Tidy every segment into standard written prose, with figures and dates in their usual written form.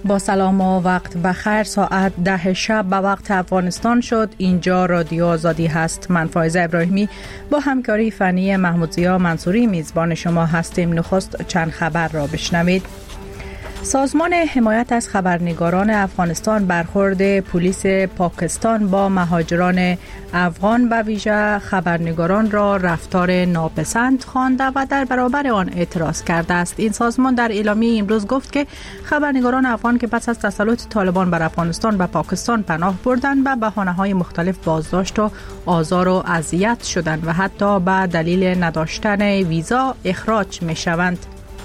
با سلام و وقت بخیر. ساعت 10 شب به وقت افغانستان شد. اینجا رادیو آزادی هست. من فایزه ابراهیمی با همکاری فنی محمود ضیا منصوری میزبان شما هستیم. نخست چند خبر را بشنوید. سازمان حمایت از خبرنگاران افغانستان برخورد پلیس پاکستان با مهاجران افغان به ویژه خبرنگاران را رفتار ناپسند خوانده و در برابر آن اعتراض کرده است. این سازمان در اعلامیه امروز گفت که خبرنگاران افغان که پس از تسلط طالبان بر افغانستان به پاکستان پناه بردند به بهانه‌های مختلف بازداشت و آزار و اذیت شدند و حتی به دلیل نداشتن ویزا اخراج می‌شوند.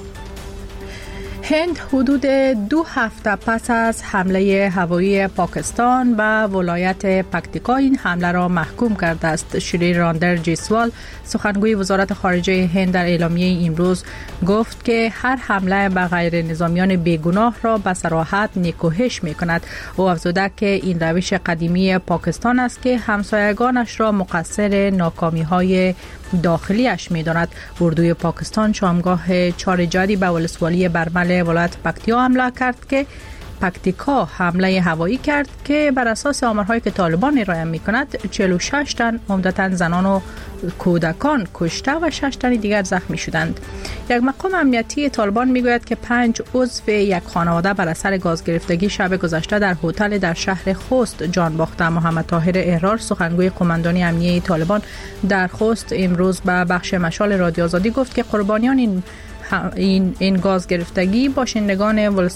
هند حدود 2 هفته پس از حمله هوایی پاکستان به ولایت پکتیکا این حمله را محکوم کرده است. شری راندر جیسوال سخنگوی وزارت خارجه هند در اعلامیه امروز گفت که هر حمله به غیر نظامیان بیگناه را به صراحت نیکوهش می‌کند. او افزوده که این روش قدیمی پاکستان است که همسایگانش را مقصر ناکامی‌های داخلیش می‌داند. اردوی پاکستان شامگاه 4 جدی به ولسوالی برمل ولایت پکتیا حمله کرد که پکتیکا حمله هوایی کرد که بر اساس آمارهایی که طالبان ارائه می‌کند 46 تن عمدتاً زنان و کودکان کشته و 6 تن دیگر زخمی شدند. یک مقام امنیتی طالبان میگوید که 5 عضو یک خانواده بر اثر گاز گرفتگی شب گذشته در هتل در شهر خوست جان باختند. محمد طاهر احرار سخنگوی قماندانی امنیتی طالبان در خوست امروز به بخش مشال رادیو آزادی گفت که قربانیان این گاز گرفتگی باشندگان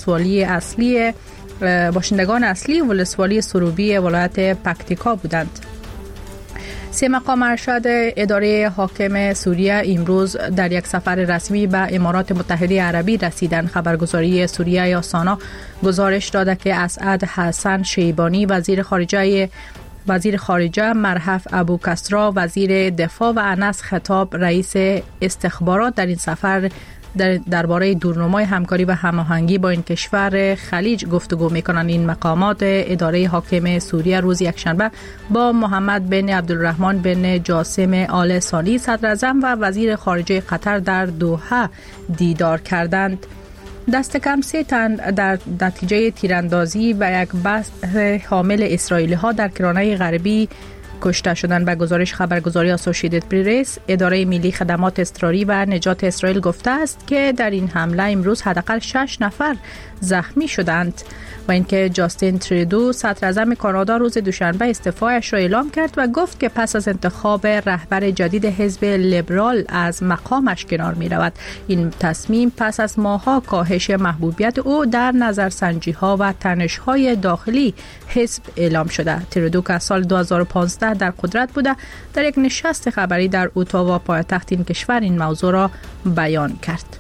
اصلی ولسوالی سروبی ولایت پکتیکا بودند. 3 مقام ارشد اداره حاکم سوریه امروز در یک سفر رسمی به امارات متحده عربی رسیدند. خبرگزاری سوریه یا سانا گزارش داده که اسعد حسن شیبانی وزیر خارجه، مرحف ابو کسرا وزیر دفاع و انس خطاب رئیس استخبارات در این سفر درباره دورنمای همکاری و هماهنگی با این کشور خلیج گفتگو می‌کنند. این مقامات اداره حاکم سوریه روز یکشنبه با محمد بن عبدالرحمن بن جاسم آل ثانی صدر اعظم و وزیر خارجه قطر در دوحه دیدار کردند. دست کم 3 تن در نتیجه تیراندازی و یک بس حامل اسرائیلی ها در کرانه غربی کشته شدند. به گزارش خبرگزاری اسوسییتد پرس، اداره ملی خدمات اضطراری و نجات اسرائیل گفته است که در این حمله امروز حداقل 6 نفر زخمی شدند و اینکه جاستین ترودو صدر اعظم کانادا روز دوشنبه استعفایش را اعلام کرد و گفت که پس از انتخاب رهبر جدید حزب لیبرال از مقامش کنار می رود. این تصمیم پس از ماه‌ها کاهش محبوبیت او در نظرسنجی‌ها و تنش‌های داخلی حزب اعلام شده. ترودو که سال 2015 در قدرت بوده در یک نشست خبری در اتاوا پایتخت این کشور این موضوع را بیان کرد.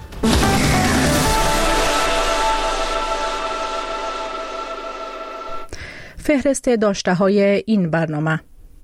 فهرست داشته‌های این برنامه.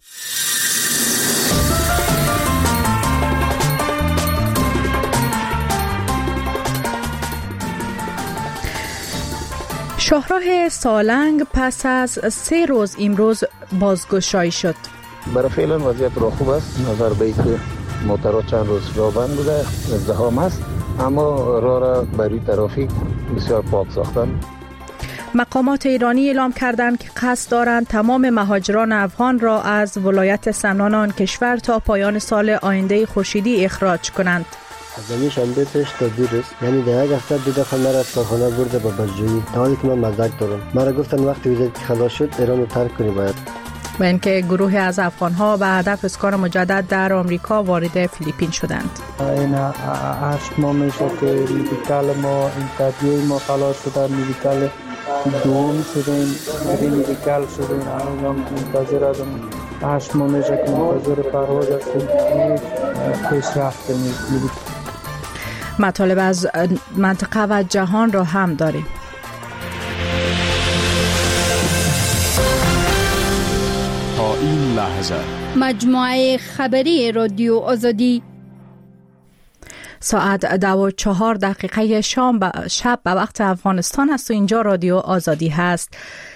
شاهراه سالنگ پس از 3 روز امروز بازگشایی شد. برای فعلا وضعیت را خوب است. نظر به اینکه موترها چند روز راه بند بوده، ازدحام است، اما راه را برای ترافیک بسیار پاک ساختن. مقامات ایرانی اعلام کردند که قصد دارند تمام مهاجران افغان را از ولایت سمنان آن کشور تا پایان سال آینده خورشیدی اخراج کنند. از این شنبه پیش تا 2 روز، یعنی در یک هفته 2 دفعه مرا از کارخانه برده به بازجویی، تا حالی که من مدرک دارم. مرا گفتن وقتی ویزایت خلاص شد ایران رو ترک کنی باید. و اینکه گروه از افغان‌ها به هدف اسکان مجدد در آمریکا وارد فیلیپین شدند. این 8 ماه میشه که مدیکال ما اینترویو ما خلاص شده، مدیکال دوم شدیم، گرین مدیکال شدیم. الان منتظر هستم 8 ماه میشه که منتظر پرواز هستیم. پیشرفت می‌کنیم. مطالب از منطقه و جهان را هم داریم. تا این لحظه مجموعه خبری رادیو آزادی ساعت 12:04 شب به وقت افغانستان است و اینجا رادیو آزادی هست.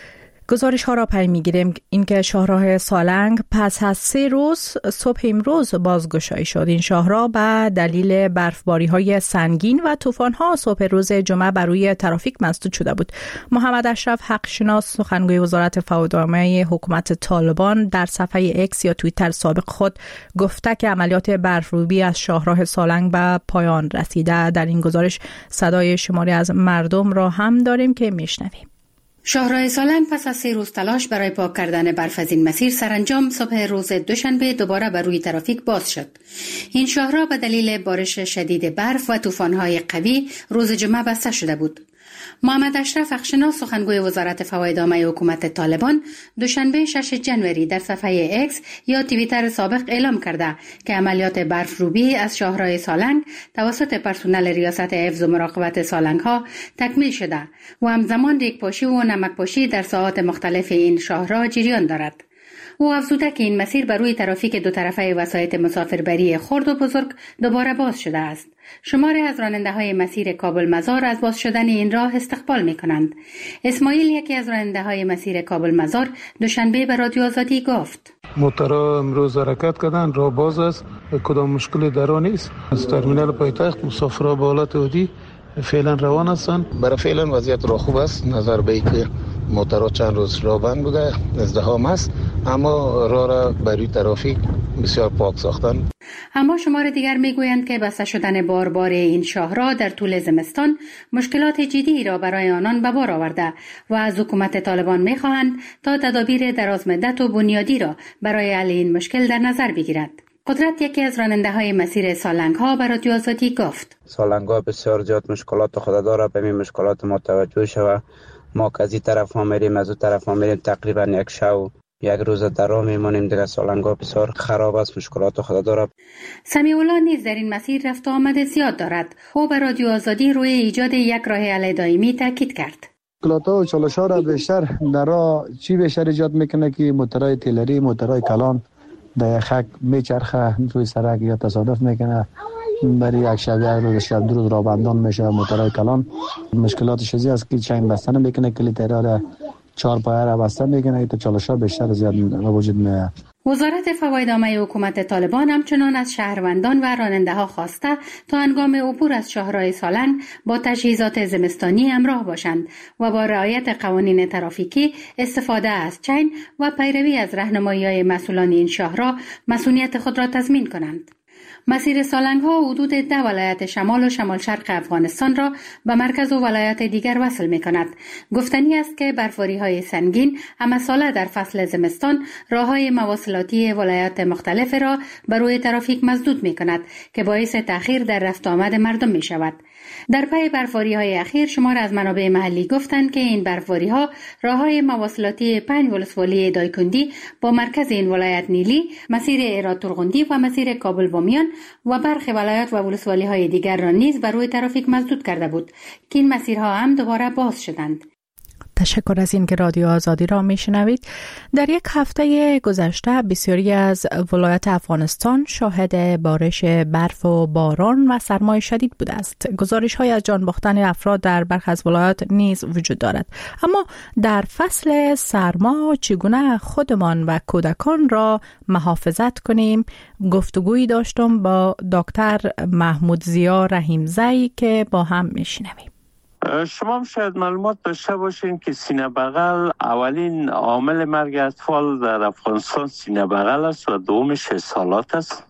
گزارش ها را پی میگیریم اینکه شاهراه سالنگ پس از 3 روز صبح امروز بازگشایی شد. این شاهراه به دلیل برفباری های سنگین و طوفان ها صبح روز جمعه بر روی ترافیک مسدود شده بود. محمد اشرف حقشناس سخنگوی وزارت فوادنامه حکومت طالبان در صفحه اکس یا توییتر سابق خود گفته که عملیات برفروبی از شاهراه سالنگ به پایان رسیده. در این گزارش صدای شماری از مردم را هم داریم که میشنویم. شاهراه سالنگ پس از 3 روز تلاش برای پاک کردن برف از این مسیر سرانجام صبح روز دوشنبه دوباره بر روی ترافیک باز شد. این شاهراه به دلیل بارش شدید برف و طوفان‌های قوی روز جمعه بسته شده بود. محمد اشرف حقشناس سخنگوی وزارت فوادنامه حکومت طالبان دوشنبه 6 جنوری در صفحه اکس یا توییتر سابق اعلام کرده که عملیات برفروبی از شاهراه سالنگ توسط پرسنل ریاست حفظ و مراقبت سالنگ ها تکمیل شده و همزمان ریگپاشی و نمکپاشی در ساحات مختلف این شاهراه جریان دارد. او افزوده که این مسیر بر روی ترافیک دو طرفه وسایط مسافربری خرد و بزرگ دوباره باز شده است. شماری از راننده‌های مسیر کابل مزار از باز شدن این راه استقبال می‌کنند. اسماعیل یکی از راننده‌های مسیر کابل مزار دوشنبه به رادیو آزادی گفت: موتورها امروز حرکت کردن، راه باز است، کدام مشکلی در آن نیست. از ترمینال پایتخت مسافرها به حالت عادی فعلا روان هستند. برای فعلا وضعیت راه خوب است. نظر به اینکه موتورها چند روز راه بند بوده، ازدحام است، اما راه را برای ترافیک بسیار پاک ساختن. اما شمار دیگر میگویند که بسته شدن بار این شاهراه در طول زمستان مشکلات جدی را برای آنان به بار آورده و از حکومت طالبان میخواهند تا تدابیر درازمدت و بنیادی را برای حل این مشکل در نظر بگیرد. قدرت یکی از راننده‌های مسیر سالنگ ها به رادیو آزادی گفت: سالنگ ها بسیار زیاد مشکلات خود داره، به این مشکلات ما توجه شود. ما که از این طرف ها میریم از اون طرف ها میریم، تقریبا یک شب یک روز در راه میمونیم. دیگه سالنگ ها بسیار خراب است، مشکلات خود داره. سمیع الله نیز در این مسیر رفت و آمد زیاد دارد. او به رادیو آزادی روی ایجاد یک راه حل دائمی تاکید کرد. مشکلات و چالش‌ها را بیشتر در راه بیشتر ایجاد میکنه که موتورهای تیلری، موتورهای کلان در خاک میچرخه روی سرک یا تصادف میکنه. برای یک شب یک روز شب دو روز راه بندان میشه. موتورهای کلان مشکلاتش زیاد است که چنگ بستن میکنه، کلیدها 4 پایه را بسته میکنه. تا چالش‌ها بیشتر زیاد وجود میاد. وزارت فوادنامه حکومت طالبان همچنان از شهروندان و راننده‌ها خواسته تا هنگام عبور از شاهراه سالنگ با تجهیزات زمستانی همراه باشند و با رعایت قوانین ترافیکی، استفاده از چین و پیروی از راهنمایی‌های مسئولان این شاهراه مسئولیت خود را تضمین کنند. مسیر سالنگ ها حدود 10 ولایت شمال و شمال شرق افغانستان را به مرکز و ولایات دیگر وصل می کند. گفتنی است که برفباری های سنگین همه ساله در فصل زمستان راه های مواصلاتی ولایات مختلف را بر روی ترافیک مسدود می کند که باعث تأخیر در رفت آمد مردم می شود. در پی برفباری های اخیر شمار از منابع محلی گفتند که این برفباری ها راه های مواصلاتی 5 ولسوالی دایکندی با مرکز این ولایت نیلی، مسیر ایراد ترغندی و مسیر کابل بامیان و برخی ولایات و ولسوالی های دیگر را نیز بر روی ترافیک مسدود کرده بود که این مسیرها هم دوباره باز شدند. تشکر از این که رادیو آزادی را میشنوید. در یک هفته گذشته بسیاری از ولایات افغانستان شاهد بارش برف و باران و سرمای شدید بوده است. گزارش های از جان باختن افراد در برخی از ولایات نیز وجود دارد. اما در فصل سرما چگونه خودمان و کودکان را محافظت کنیم؟ گفتگویی داشتم با دکتر محمود ضیا رحیمزی که با هم میشنویم. شما هم شاید معلومات داشته باشین که سینه بغل اولین عامل مرگ اطفال در افغانستان سینه بغل است و دومش اسهالات است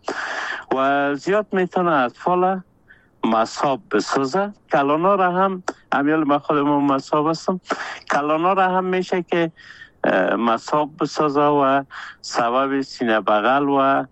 و زیاد میتونه اطفال مصاب بسازه. کلانا را هم امیال من خودم مصاب هستم، کلانا را هم میشه که مصاب بسازه و سبب سینه بغل و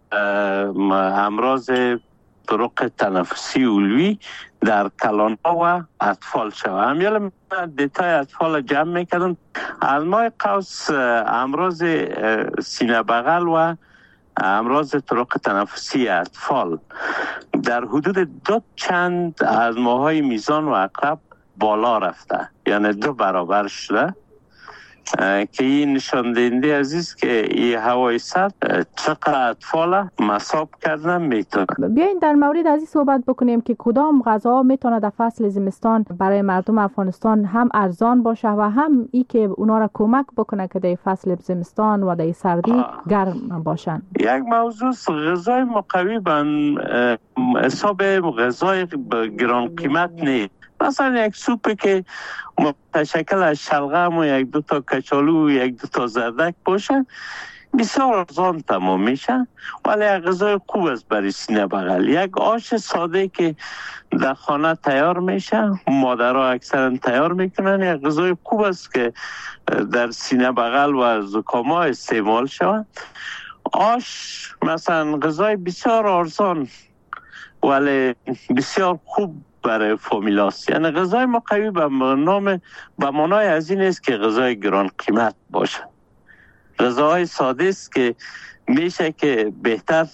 امراض طرق تنفسی علوی در کلانا و اطفال شود. همیال دیتای اطفال جمع میکردن. از ماه قوس امراض سینه بغل و امراض طرق تنفسی اطفال در حدود 2 چند از ماهای میزان و عقرب بالا رفته، یعنی 2 برابر شده که این نشان دهنده عزیز که این هوای سرد چقدر اطفال مصاب کردن میتونه. بیاین در مورد از این صحبت بکنیم که کدام غذا میتونه در فصل زمستان برای مردم افغانستان هم ارزان باشه و هم ای که اونا را کمک بکنه که در فصل زمستان و در سردی گرم باشن. یک موضوع غذای مقوی به حساب غذای گران قیمت نیست. مثلا یک سوپی که متشکل از شلغم و یک دو تا کچالو و یک دو تا زردک باشه بسیار ارزان تمام میشه، ولی یک غذای خوب است برای سینه بغل. یک آش ساده که در خانه تیار میشه، مادرها اکثرا تیار میکنن، یک غذای خوب است که در سینه بغل و زکام ها استعمال شود. آش مثلا غذای بسیار ارزان ولی بسیار خوب برای فامیلاست. یعنی غذای مقوی به معنای از این است که غذای گران قیمت باشه. غذاهای ساده است که میشه که بهتر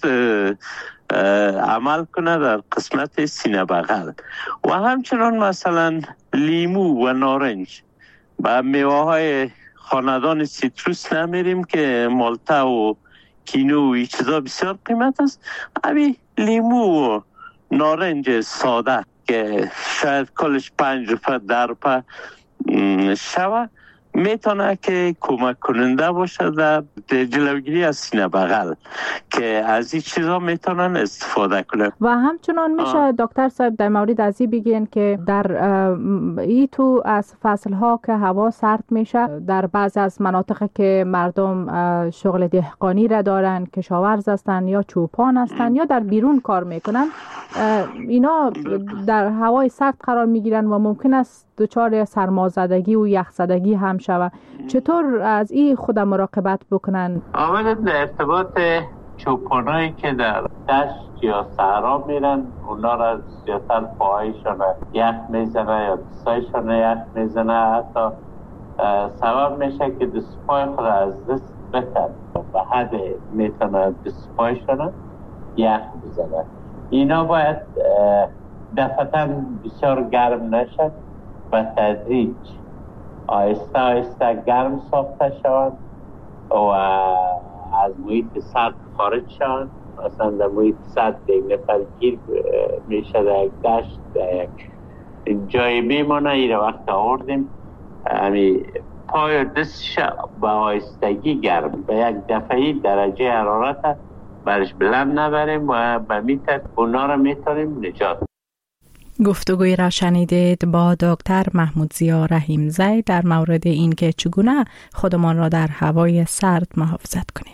عمل کنه در قسمت سینه بغل. و همچنان مثلا لیمو و نارنج و میوه های خاندان سیتروس نمیریم که مالتا و کینو و این چیزا بسیار قیمت است. همین لیمو و نارنج ساده که شاید کلش 5 روپه 10 روپه شوه میتونه که کمک کننده باشه در جلوگیری از سینه بغل که از این چیزا میتونن استفاده کنن. و همچنان میشه دکتر صاحب در مورد از این بگین که در ای تو از فصلها که هوا سرد میشه در بعض از مناطق که مردم شغل دهقانی را دارن، کشاورز هستن یا چوپان هستن یا در بیرون کار میکنن، اینا در هوای سرد قرار میگیرن و ممکن است دچار سرمازدگی و یخزدگی هم شود. چطور از این خود مراقبت بکنن؟ اولا در ارتباط چوپانایی که در دشت یا صحرا میرن، اونا را زیادتر پاهایشان یخ میزنه یا دستایشان یخ میزنه، حتی سبب میشه که دست پای خود از دست بتر به حد میتونه دست پایشان یخ بزنه. اینا باید دفعتا بسیار گرم نشد و تدریج آهسته آهسته گرم ساخته شوند و از محیط سرد خارج شوند. مثلا در محیط سرد یک نفر گیر میشه در یک دشت در یک جای میمانه، ایره وقت آوردیم همی پای دستش به آهستگی گرم به یک دفعی درجه حرارت برش بلند نبریم و به میتر اونا را میتونیم نجات. گفتگوی را شنیدید با دکتر محمود ضیا رحیمزی در مورد این که چگونه خودمان را در هوای سرد محافظت کنیم.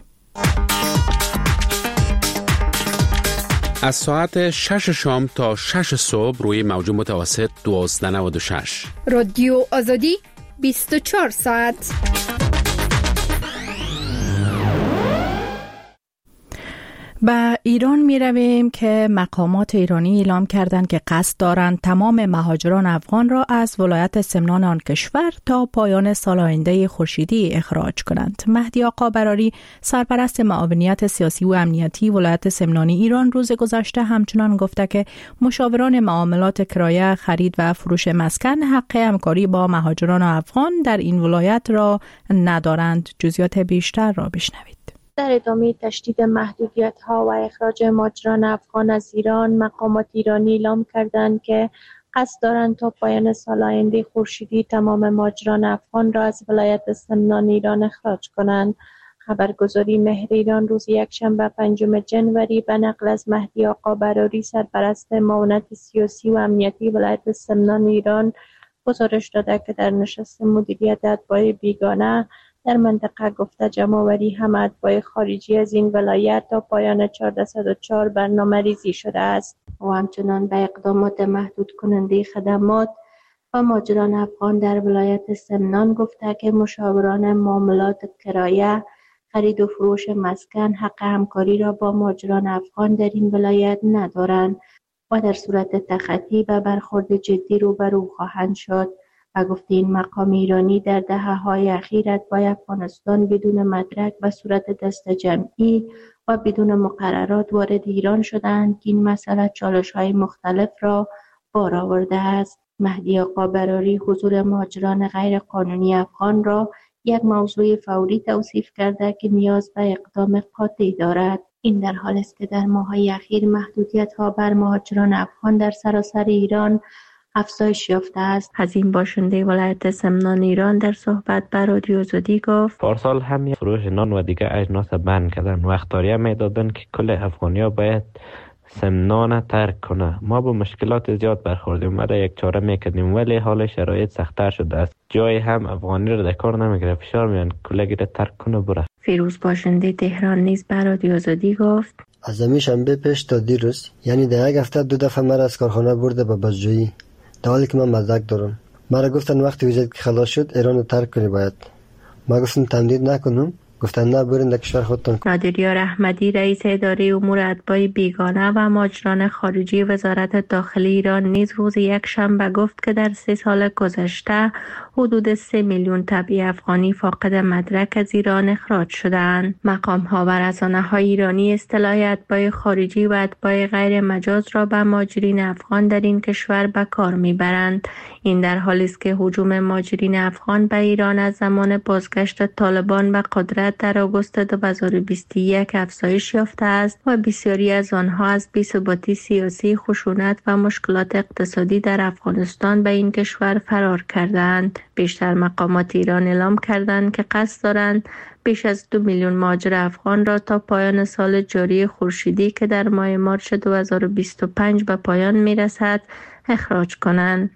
از ساعت 6 شام تا 6 صبح روی موج متوسط 1296 رادیو آزادی 24 ساعت. به ایران می رویم که مقامات ایرانی اعلام کردند که قصد دارند تمام مهاجران افغان را از ولایت سمنان آن کشور تا پایان سال آینده خورشیدی اخراج کنند. مهدی آقا براری سرپرست معاونیت سیاسی و امنیتی ولایت سمنانی ایران روز گذشته همچنان گفته که مشاوران معاملات کرایه، خرید و فروش مسکن حق همکاری با مهاجران افغان در این ولایت را ندارند. جزئیات بیشتر را بشنوید. در ادامه تشدید محدودیت‌ها و اخراج مهاجران افغان از ایران، مقامات ایرانی اعلام کردند که قصد دارند تا پایان سال آینده خورشیدی تمام مهاجران افغان را از ولایت سمنان ایران اخراج کنند. خبرگزاری مهر ایران روز یکشنبه 5 جنوری به نقل از مهدی آقا براری سرپرست معاونت سیاسی و امنیتی ولایت سمنان ایران گزارش داده که در نشست مدیریت اتباع بیگانه در منطقه گفته جمع‌آوری همه اتباع خارجی از این ولایت تا پایان 1404 برنامه ریزی شده است و همچنان به اقدامات محدود کننده خدمات و مهاجران افغان در ولایت سمنان گفته که مشاوران معاملات کرایه، خرید و فروش مسکن حق همکاری را با مهاجران افغان در این ولایت ندارند و در صورت تخطی به برخورد جدی روبرو خواهند شد. و گفته این مقام ایرانی در دهه‌های اخیر اتباع افغانستان بدون مدرک و صورت دست جمعی و بدون مقررات وارد ایران شدند که این مسئله چالش‌های مختلف را بار آورده است. مهدی آقا براری حضور مهاجران غیر قانونی افغان را یک موضوع فوری توصیف کرده که نیاز به اقدام قاطع دارد. این در حالی است که در ماه‌های اخیر محدودیت‌ها بر مهاجران افغان در سراسر ایران افزایش یافته است. حزین باشنده ولایت سمنان ایران در صحبت با رادیو آزادی گفت پارسال هم فروش نان و دیگر اجناس بند کردن و اختیاریه میدادن که کل افغانیا باید سمنان ترک کنه. ما با مشکلات زیاد برخوردیم و یک چاره میکردیم ولی حال شرایط سخت‌تر شده است. جای هم افغانی را در کار نمیگیره، فشار میان کلگی را ترک کنه بره. فیروز باشنده تهران نیز به رادیو آزادی گفت از شنبه پیش تا دیروز یعنی در یک هفته 2 دفعه مرا از کارخانه برده به بازجویی، در حالی که من مدرک دارم. مرا گفتن وقتی ویزیت که خلاص شد ایران رو ترک کنی باید. ما گفتم تمدید نکنم، گفتن نه برین در کشور خودتون. نادریار احمدی رئیس اداره امور اتباع بیگانه و مهاجران خارجی وزارت داخلی ایران نیز روز یک شنبه گفت که در 3 سال گذشته حدود 3 میلیون تبعی افغانی فاقد مدرک از ایران اخراج شدند. مقام‌ها و رسانه‌های ایرانی اصطلاح اتباع خارجی و اتباع غیر مجاز را به مهاجرین افغان در این کشور به کار می‌برند. این در حالی است که هجوم مهاجرین افغان به ایران از زمان بازگشت طالبان به قدرت در آگوست 2021 افزایش یافته است و بسیاری از آنها از بی‌ثباتی سیاسی، خشونت و مشکلات اقتصادی در افغانستان به این کشور فرار کردند. بیشتر مقامات ایران اعلام کردند که قصد دارند بیش از 2 میلیون مهاجر افغان را تا پایان سال جاری خورشیدی که در ماه مارس 2025 به پایان میرسد اخراج کنند.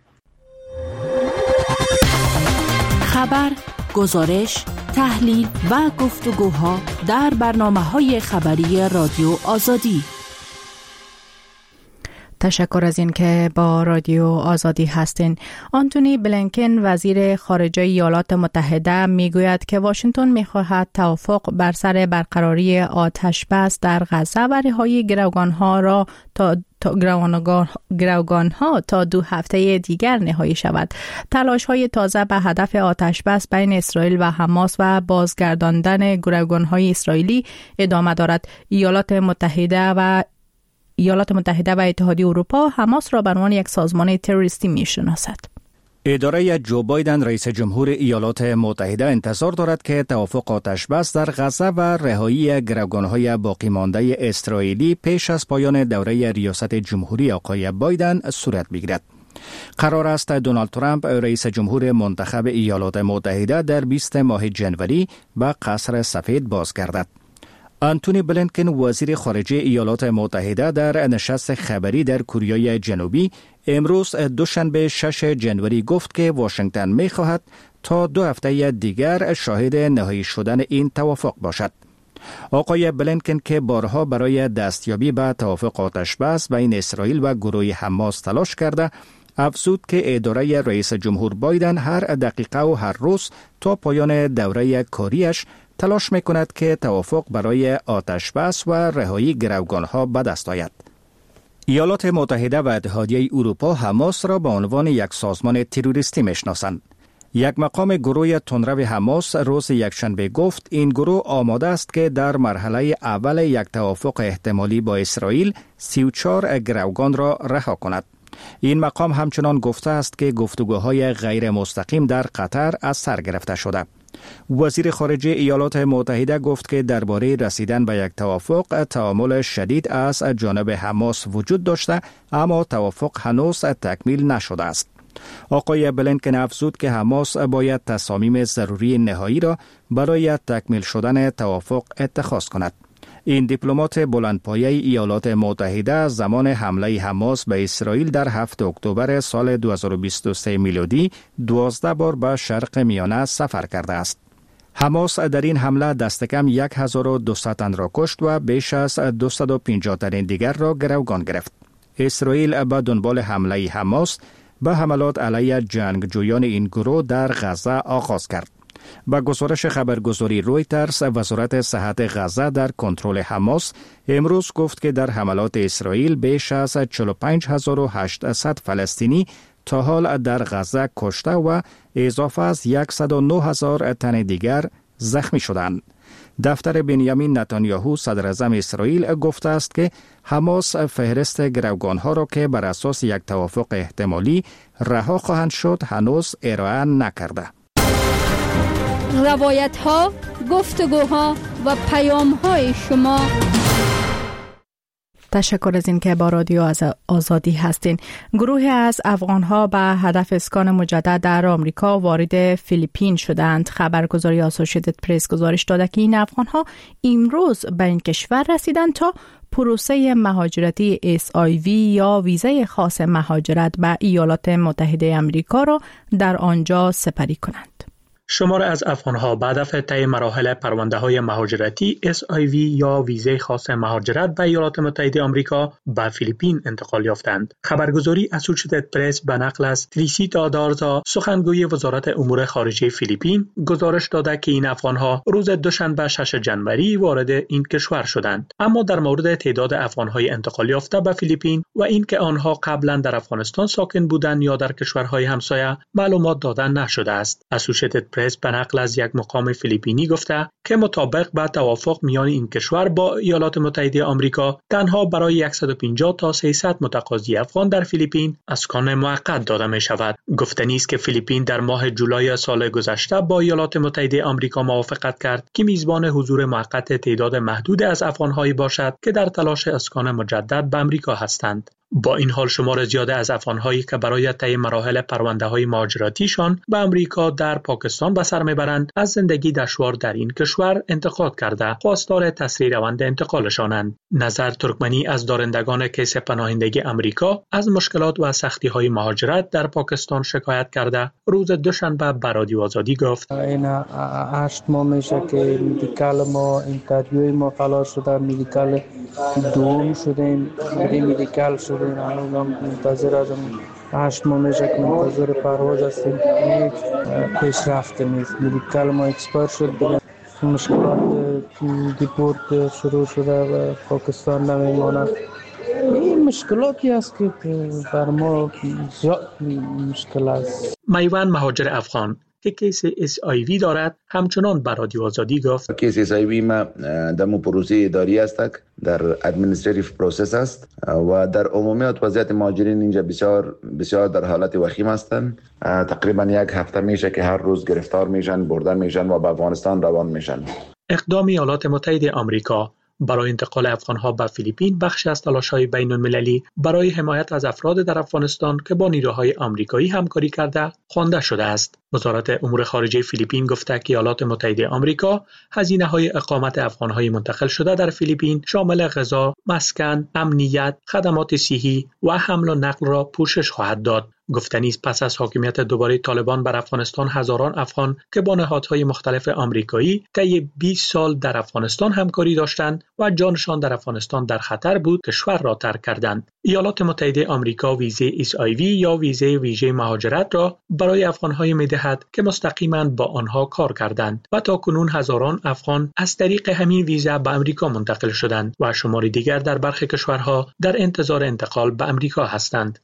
خبر، گزارش، تحلیل و گفتگوها در برنامه‌های خبری رادیو آزادی. تشکر از این که با رادیو آزادی هستین. آنتونی بلینکن وزیر خارجه ایالات متحده میگوید که واشنگتن میخواهد توافق بر سر برقراری آتش بس در غزه و رهایی گروگانها تا 2 هفته دیگر نهایی شود. تلاش های تازه به هدف آتش بس بین اسرائیل و حماس و بازگرداندن گروگانهای اسرائیلی ادامه دارد. ایالات متحده و اتحادیه اروپا حماس را به عنوان یک سازمان تروریستی میشناسد. اداره جو بایدن رئیس جمهور ایالات متحده انتظار دارد که توافق آتش بس در غزه و رهایی گروگانهای باقی مانده اسرائیلی پیش از پایان دوره ریاست جمهوری آقای بایدن صورت بگیرد. قرار است دونالد ترامپ رئیس جمهور منتخب ایالات متحده در 20 ماه جنوری به قصر سفید بازگردد. آنتونی بلینکن وزیر خارجه ایالات متحده در نشست خبری در کره جنوبی امروز دوشنبه 6 جنوری گفت که واشنگتن می‌خواهد تا 2 هفته دیگر شاهد نهایی شدن این توافق باشد. آقای بلینکن که بارها برای دستیابی به توافق آتش بس بین اسرائیل و گروه حماس تلاش کرده، افزود که اداره رئیس جمهور بایدن هر دقیقه و هر روز تا پایان دوره کاریش تلاش میکند که توافق برای آتش بس و رهایی گروگانها به دست آید. ایالات متحده و اتحادیه اروپا حماس را به عنوان یک سازمان تروریستی میشناسند. یک مقام گروه تندرو حماس روز یکشنبه گفت این گروه آماده است که در مرحله اول یک توافق احتمالی با اسرائیل 34 گروگان را رها کند. این مقام همچنان گفته است که گفتگوهای غیر مستقیم در قطر از سر گرفته شده. وزیر خارجه ایالات متحده گفت که درباره رسیدن به یک توافق تعامل شدید از جانب حماس وجود داشته، اما توافق هنوز تکمیل نشده است. آقای بلینکن افزود که حماس باید تصامیم ضروری نهایی را برای تکمیل شدن توافق اتخاذ کند. این دیپلمات بلندپایه ایالات متحده زمان حمله حماس به اسرائیل در 7 اکتبر سال 2023 میلادی 12 بار به شرق میانه سفر کرده است. حماس در این حمله دست کم 1200 تن را کشت و بیش از 250 تن دیگر را گروگان گرفت. اسرائیل به دنبال حمله حماس به حملات علیه جنگجویان این گروه در غزه آغاز کرد. با گزارش خبرگزاری رویترز، وزارت صحت غزه در کنترل حماس امروز گفت که در حملات اسرائیل بیش از 45800 فلسطینی تا حال در غزه کشته و اضافه از 109000 تن دیگر زخمی شدند. دفتر بنیامین نتانیاهو صدر اعظم اسرائیل گفته است که حماس فهرست گروگانها را که بر اساس یک توافق احتمالی رها خواهند شد هنوز ارائه نکرده. روایت‌ها، گفتگوها و پیام‌های شما. تشکر از این که با رادیو آزادی هستین. گروهی از افغان‌ها به هدف اسکان مجدد در آمریکا وارد فیلیپین شدند. خبرگزاری اسوسییتد پرس گزارش داده که این افغان‌ها امروز به این کشور رسیدند تا پروسه مهاجرتی SIV یا ویزای خاص مهاجرت به ایالات متحده آمریکا را در آنجا سپری کنند. شمار از افغان‌ها به هدف طی مراحل پرونده‌های مهاجرتی SIV یا ویزای خاص مهاجرت به ایالات متحده آمریکا به فیلیپین انتقال یافتند. خبرگزاری اسوسییتد پرس به نقل از تریسیتا دارزا سخنگوی وزارت امور خارجه فیلیپین گزارش داده که این افغان‌ها روز دوشنبه 6 جنوری وارد این کشور شدند. اما در مورد تعداد افغان‌های انتقال یافته به فیلیپین و اینکه آنها قبلا در افغانستان ساکن بودند یا در کشورهای همسایه معلومات داده نشده است. اسوسییتد پرس به نقل از یک مقام فیلیپینی گفته که مطابق با توافق میان این کشور با ایالات متحده آمریکا تنها برای 150 تا 300 متقاضی افغان در فیلیپین اسکان موقت داده می شود. گفتنی است که فیلیپین در ماه جولای سال گذشته با ایالات متحده آمریکا موافقت کرد که میزبان حضور موقت تعداد محدود از افغان‌هایی باشد که در تلاش اسکان مجدد به آمریکا هستند. با این حال شمار زیاده از افغان‌هایی که برای طی مراحل پرونده‌های مهاجرتیشان به آمریکا در پاکستان به سر میبرند از زندگی دشوار در این کشور انتقاد کرده خواستار تسریع روند انتقالشانند. نظر ترکمنی از دارندگان کیس پناهندگی آمریکا از مشکلات و سختی‌های مهاجرت در پاکستان شکایت کرده روز دوشنبه به رادیو آزادی گفت این 8 ماه میشه که مدیکال ما اینترویو ما خلاص شده، مدیکال دوم شدیم، مدیکال شدیم، الان منتظر از 8 ماه میشه که منتظر پرواز هستیم. هیچ پیشرفت نیست. مدیکال ما اکسپایر شد، مشکلات دیپورت شروع شده و پاکستان نمیماند. این مشکلاتی است که بر ما زیاد مشکل است. میوان مهاجر افغان که کیس SIV دارد همچنان به رادیو آزادی گفت کیس SIV ما در پروسه اداری است، در ادمنستریتیو پروسس است و در عمومیت وضعیت مهاجرین اینجا بسیار در حالت وخیم هستند. تقریبا 1 هفته میشه که هر روز گرفتار میشن، برده میشن و به افغانستان روان میشن. اقدام ایالات متحده آمریکا برای انتقال افغان‌ها به فیلیپین بخشی از تلاش‌های بین‌المللی برای حمایت از افراد در افغانستان که با نیروهای آمریکایی همکاری کرده خوانده شده است. وزارت امور خارجه فیلیپین گفته که ایالات متحده آمریکا هزینه‌های اقامت افغان‌های منتقل شده در فیلیپین شامل غذا، مسکن، امنیت، خدمات صحی و حمل و نقل را پوشش خواهد داد. گفتنی است پس از حاکمیت دوباره طالبان بر افغانستان هزاران افغان که با نهادهای مختلف آمریکایی طی 20 سال در افغانستان همکاری داشتند و جانشان در افغانستان در خطر بود کشور را ترک کردند. ایالات متحده آمریکا ویزه SIV یا ویژه مهاجرت را برای افغان‌های می‌دهد که مستقیما با آنها کار کردند و تاکنون هزاران افغان از طریق همین ویزا به آمریکا منتقل شدند و شماری دیگر در برخی کشورها در انتظار انتقال به آمریکا هستند.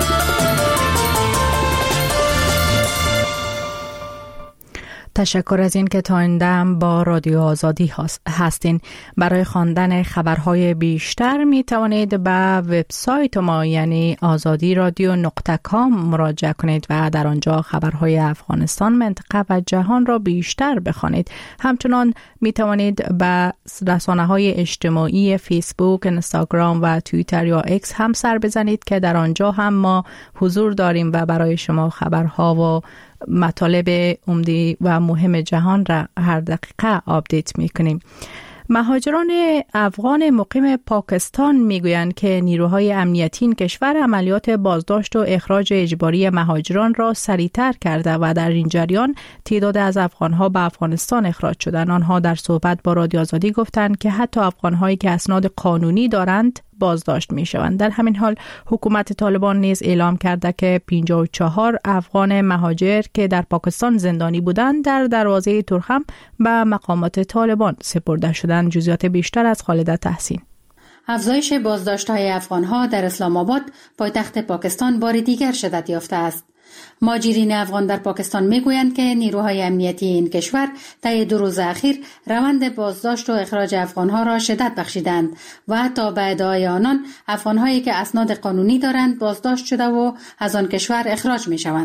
تشکر از این که تا این دم با رادیو آزادی هستین. برای خواندن خبرهای بیشتر می توانید به وبسایت ما یعنی azadiradio.com مراجعه کنید و در آنجا خبرهای افغانستان، منطقه و جهان را بیشتر بخوانید. همچنان می توانید به رسانه‌های اجتماعی فیسبوک، اینستاگرام و توییتر یا اکس هم سر بزنید که در آنجا هم ما حضور داریم و برای شما خبرها و مطالب عمده و مهم جهان را هر دقیقه آپدیت می‌کنیم. مهاجران افغان مقیم پاکستان میگویند که نیروهای امنیتی این کشور عملیات بازداشت و اخراج اجباری مهاجران را سریعتر کرده و در این جریان تعداد از افغانها به افغانستان اخراج شدند. آنها در صحبت با رادیو آزادی گفتند که حتی افغانهایی که اسناد قانونی دارند بازداشت می شوند. در همین حال حکومت طالبان نیز اعلام کرده که 54 افغان مهاجر که در پاکستان زندانی بودند در دروازه ترخم به مقامات طالبان سپرده شدند. جزئیات بیشتر از خالده تحسین. افزایش بازداشت‌های افغان‌ها در اسلام آباد پایتخت پاکستان بار دیگر شدت یافته است. مهاجرین افغان در پاکستان میگویند که نیروهای امنیتی این کشور طی 2 روز اخیر روند بازداشت و اخراج افغانها را شدت بخشیدند و حتی به ادعای آنان افغانهایی که اسناد قانونی دارند بازداشت شده و از آن کشور اخراج می شوند.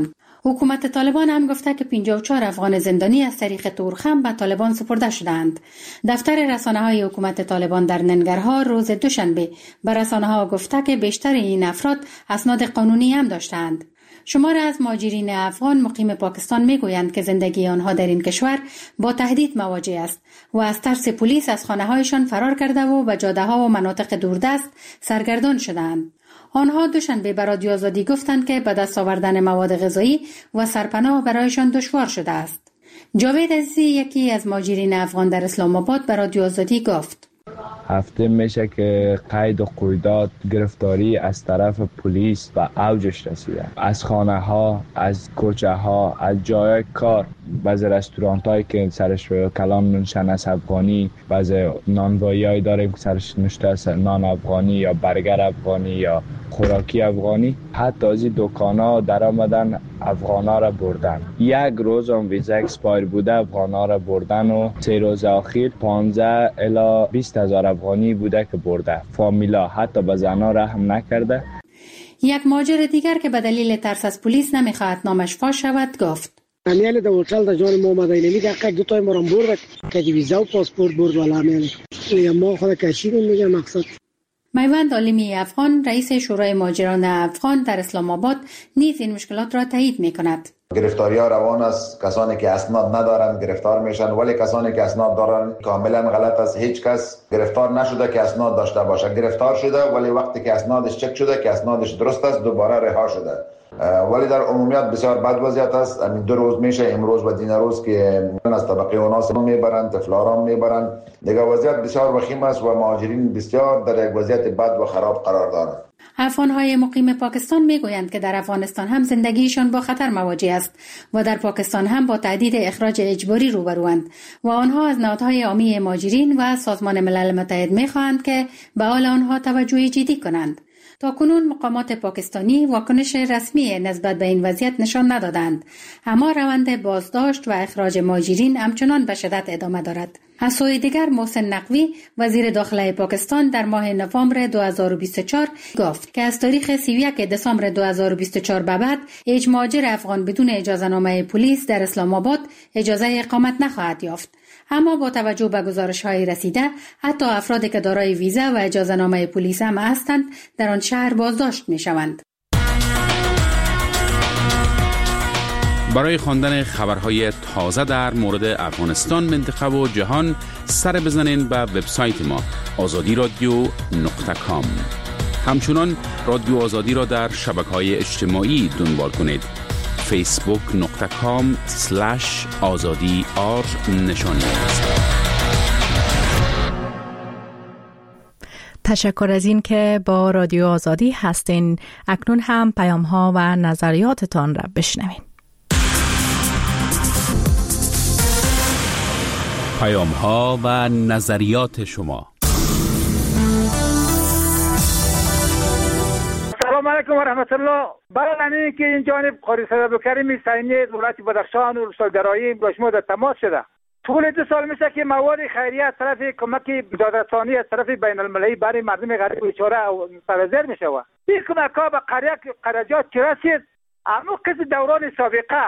حکومت طالبان هم گفته که 54 افغان زندانی از طریق تورخم به طالبان سپرده شدند. دفتر رسانه‌های حکومت طالبان در ننگرهار روز دوشنبه به رسانه‌ها گفته که بیشتر این افراد اسناد قانونی هم داشتند. شمار از مهاجرین افغان مقیم پاکستان میگویند که زندگی آنها در این کشور با تهدید مواجه است و از ترس پلیس از خانه‌هایشان فرار کرده و به جاده‌ها و مناطق دوردست سرگردان شدند. آنها دوشنبه به رادیو آزادی گفتند که به دست آوردن مواد غذایی و سرپناه برایشان دشوار شده است. جاوید عزیزی یکی از مهاجرین افغان در اسلام آباد به رادیو آزادی گفت: هفته میشه که قید و قیودات گرفتاری از طرف پلیس به اوجش رسیده. از خانه ها، از کوچه ها، از جای کار، بعضی رستورانت هایی که سرش کلام نوشته از افغانی، بعضی نانوایی هایی داریم که سرش نوشته از نان افغانی یا برگر افغانی یا خوراکی افغانی. حتی از این دکان ها در آمدن افغان ها را بردن. یک روز هم ویزا اکسپایر بوده افغان ها را بردن و 3 روز اخیر 15 الی 20 هزار افغانی بوده که برده. فامیلا حتی به زنها رحم نکرده. یک مهاجر دیگر که به دلیل ترس از پلیس نمیخواهد نامش فاش شود گفت: امیال د هتل د جان محمد عینی دقیقه دو تای مرام برد که ویزا و پاسپورت برد ولی امیال ما خود کشیدیم میگه مقصد. میوند عالمی افغان رئیس شورای مهاجران افغان در اسلام آباد نیز این مشکلات را تایید میکند. گرفتاری ها روان است. کسانی که اسناد ندارند گرفتار میشن، ولی کسانی که اسناد دارند کاملا غلط است. هیچ کس گرفتار نشده که اسناد داشته باشه. گرفتار شده ولی وقتی که اسنادش چک شده که اسنادش درست است دوباره رها شده. ولی در عمومیت بسیار بد وضعیت است. همین 2 روز میشه امروز و دین روز که از طبقه اوناس میبرند، طفلاران میبرند. دیگه وضعیت بسیار وخیم است و مهاجرین بسیار در یک وضعیت بد و خراب قرار دارند. افغان‌های مقیم پاکستان میگویند که در افغانستان هم زندگیشان با خطر مواجه است و در پاکستان هم با تهدید اخراج اجباری روبروند و آنها از نهادهای عامی مهاجرین و سازمان ملل متحد میخواهند که به حال آنها توجه جدی کنند. تاکنون مقامات پاکستانی واکنش رسمی نسبت به این وضعیت نشان ندادند، اما روند بازداشت و اخراج مهاجرین همچنان به شدت ادامه دارد. از سوی دیگر محسن نقوی وزیر داخله پاکستان در ماه نوامبر 2024 گفت که از تاریخ 31 دسامبر 2024 به بعد هیچ مهاجر افغان بدون اجازهنامه پلیس در اسلام آباد اجازه اقامت نخواهد یافت. اما با توجه به گزارش‌های رسیده حتی افرادی که دارای ویزا و اجازهنامه پلیس هم هستند در آن شهر بازداشت می‌شوند. برای خواندن خبرهای تازه در مورد افغانستان، منطقه و جهان سر بزنین به وبسایت ما azadiradio.com. همچنان رادیو آزادی را در شبکه‌های اجتماعی دنبال کنید. facebook.com/azadi_r تشکر از این که با رادیو آزادی هستین. اکنون هم پیام‌ها و نظریاتتان را بشنوین. پیام‌ها و نظریات شما. سلام علیکم و رحمت الله. برای که این جانب قاری صدر کریم سینی دولت بدخشان و سالگرایی با شما در تماس شده. طول 2 سال میشه که مواد خیریه از طرف کمک دادرسانی از طرف بین المللی برای مردم غریب بیچاره سرازیر میشه. این کمک ها به قریجات چه رسید؟ اما کسی دوران سابقه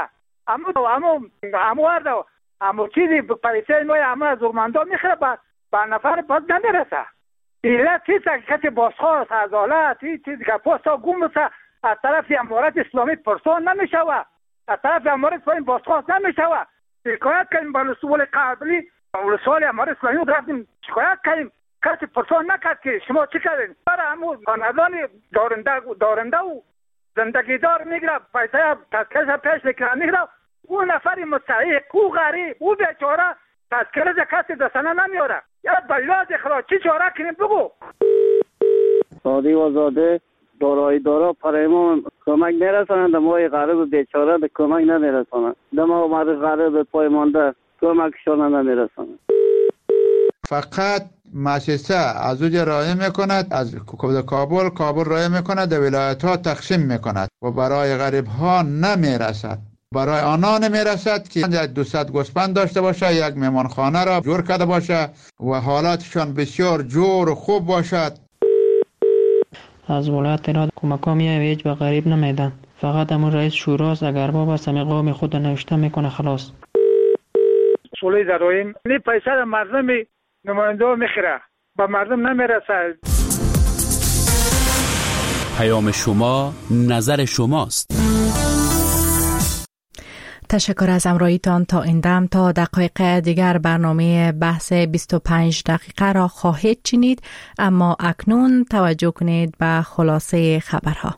اما چیزی پریسه ما اما از ارمندان میخوره به نفر باز نمیرسه. ایلا چیزی که کسی بازخواست عدالت چیزی که پاستا گم بسه از طرف امارت اسلامی پرسان نمیشوه، از طرف امارت اسلامی بازخواست نمیشوه. شکایت کردیم با رسول قبلی رسول امارت اسلامی رفتیم شکایت کردیم، کسی پرسان نکرد که شما چی کردین. برای همون خاندان دارنده و زندگی دار میگره پیسه تذکرش پیش میکنه میگره، اون نفری مستحق او غریب او بیچاره تذکرش کسی دستانه نمیاره. یا بلاد اخراج چی چاره کنیم بگو. سادی و زاده دارایی دارا برای ما کمک نرسانند، ما غریب بیچاره به کمک نمیرسانند، ما غریب پای مانده کمکشان نمیرسانند. فقط مؤسسه از اوج رای میکند، از کابل رای میکند، در ولایت ها تقسیم میکند و برای غریب ها نمیرسد. برای آنها نمیرسد که 200 گوسفند داشته باشه، یک مهمانخانه را جور کرده باشه و حالاتشان بسیار جور و خوب باشد. از ولایت ایران کمک ها میایه هیچ به غریب نمیدن، فقط همون رئیس شوراست، اگر با بس همه قوم خود نوشته میکنه خلاص. سولی داریم این پیسه را مردم نماینده میخیره به مردم نمیرسه. پیام شما نظر شماست. تشکر از همراهیتان. تا این دم تا دقایق دیگر برنامه بحث 25 دقیقه را خواهید شنید، اما اکنون توجه کنید به خلاصه خبرها.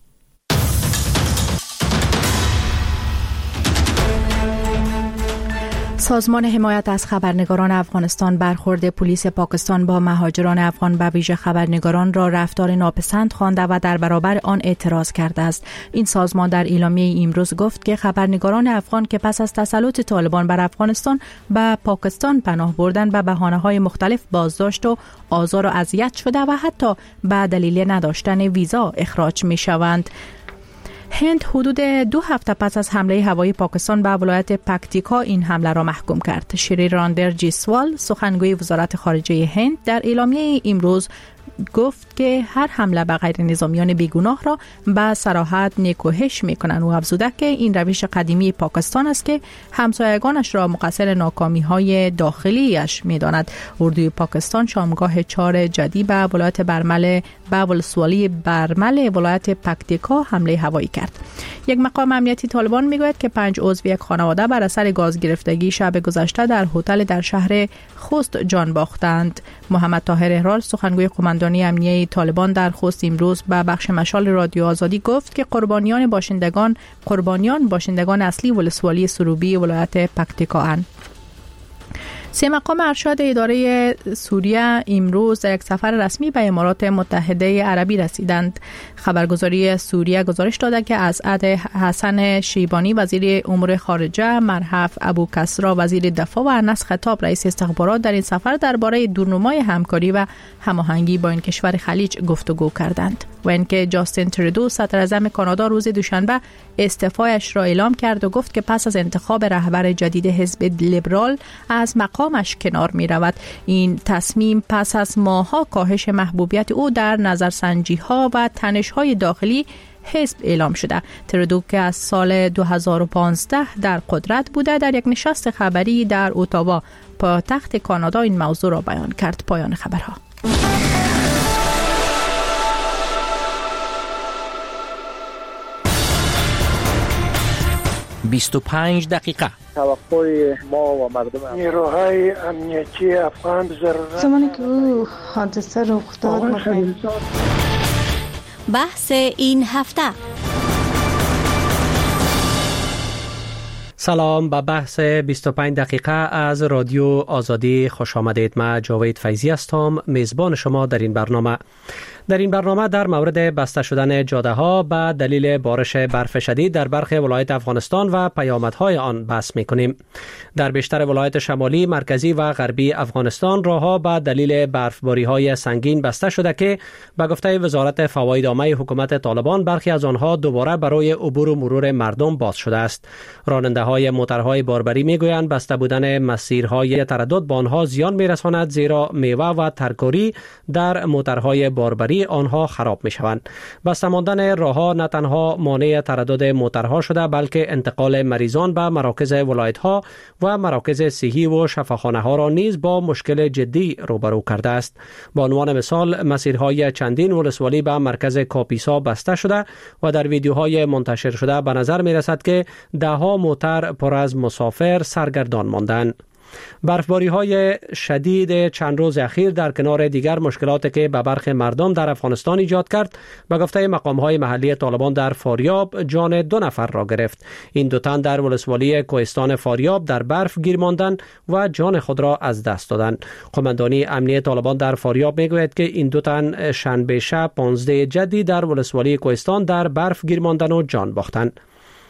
سازمان حمایت از خبرنگاران افغانستان برخورد پلیس پاکستان با مهاجران افغان به ویژه خبرنگاران را رفتار ناپسند خوانده و در برابر آن اعتراض کرده است. این سازمان در اعلامیه امروز گفت که خبرنگاران افغان که پس از تسلط طالبان بر افغانستان به پاکستان پناه بردن به بهانه‌های مختلف بازداشت و آزار و اذیت شده و حتی به دلیل نداشتن ویزا اخراج می‌شوند. هند حدود 2 هفته پس از حمله هوایی پاکستان به ولایت پکتیکا این حمله را محکوم کرد. شری راندر جیسوال سخنگوی وزارت خارجه هند در اعلامیه امروز گفت که هر حمله به غیر نظامیان بیگناه را به صراحت نیکوهش میکنند و افزوده که این روش قدیمی پاکستان است که همسایگانش را مقصر ناکامی‌های داخلیش می‌داند. اردوی پاکستان شامگاه 4 جدی به ولایت برمل به ولسوالی برمل ولایت پکتیکا حمله هوایی کرد. یک مقام امنیتی طالبان میگوید که 5 عضو یک خانواده بر اثر گاز گرفتگی شب گذشته در هتل در شهر خوست جان باختند. محمد طاهر اهرار سخنگوی قماندانی امنیتی طالبان در خوست امروز به بخش مشال رادیو آزادی گفت که قربانیان باشندگان اصلی ولسوالی سروبی ولایت پکتیکا اند. 3 مقام ارشد اداره سوریه امروز در یک سفر رسمی به امارات متحده عربی رسیدند. خبرگزاری سوریه گزارش داده که اسعد حسن شیبانی وزیر امور خارجه، مرحف ابو کسرا وزیر دفاع و انس خطاب رئیس استخبارات در این سفر درباره دورنمای همکاری و هماهنگی با این کشور خلیج گفتگو کردند. و اینکه جاستین ترودو صدر اعظم کانادا روز دوشنبه استعفایش را اعلام کرد و گفت که پس از انتخاب رهبر جدید حزب لیبرال از مقامش کنار می رود. این تصمیم پس از ماه‌ها کاهش محبوبیت او در نظرسنجی‌ها و تنش‌های داخلی حزب اعلام شده. ترودو که از سال 2015 در قدرت بوده در یک نشست خبری در اتاوا پایتخت کانادا این موضوع را بیان کرد. پایان خبرها. 25 دقیقه. توقع ما و مردم نیروهای امنیتی افغان ضرورت زمانی که او حادثه رخ داد بحث این هفته. سلام، به بحث 25 دقیقه از رادیو آزادی خوش آمدید. من جاوید فیضی هستم، میزبان شما در این برنامه. در این برنامه در مورد بسته شدن جاده ها به دلیل بارش برف شدید در برخی ولایت افغانستان و پیامدهای آن بحث می‌کنیم. در بیشتر ولایت شمالی، مرکزی و غربی افغانستان راهها به دلیل برفباری‌های سنگین بسته شده که به گفته وزارت فواید عامه حکومت طالبان برخی از آنها دوباره برای عبور و مرور مردم باز شده است. راننده‌های موترهای باربری می‌گویند بسته بودن مسیرهای تردد به آنها زیان می‌رساند، زیرا میوه و ترکاری در موترهای باربری آنها خراب می شوند. بسته ماندن راهها نه تنها مانع تردد موترها شده، بلکه انتقال مریضان به مراکز ولایت ها و مراکز صحی و شفاخانه ها را نیز با مشکل جدی روبرو کرده است. با عنوان مثال، مسیرهای چندین ولسوالی به مرکز کاپیسا بسته شده و در ویدیوهای منتشر شده به نظر می رسد که دهها موتر پر از مسافر سرگردان ماندند. برفباری های شدید چند روز اخیر در کنار دیگر مشکلاتی که به برخی مردم در افغانستان ایجاد کرد، به گفته مقام های محلی طالبان در فاریاب جان 2 نفر را گرفت. این 2 تن در ولسوالی کوهستان فاریاب در برف گیر ماندند و جان خود را از دست دادند. قماندانی امنیتی طالبان در فاریاب میگوید که این 2 تن شنبه شب 15 جدی در ولسوالی کوهستان در برف گیر ماندند و جان باختند.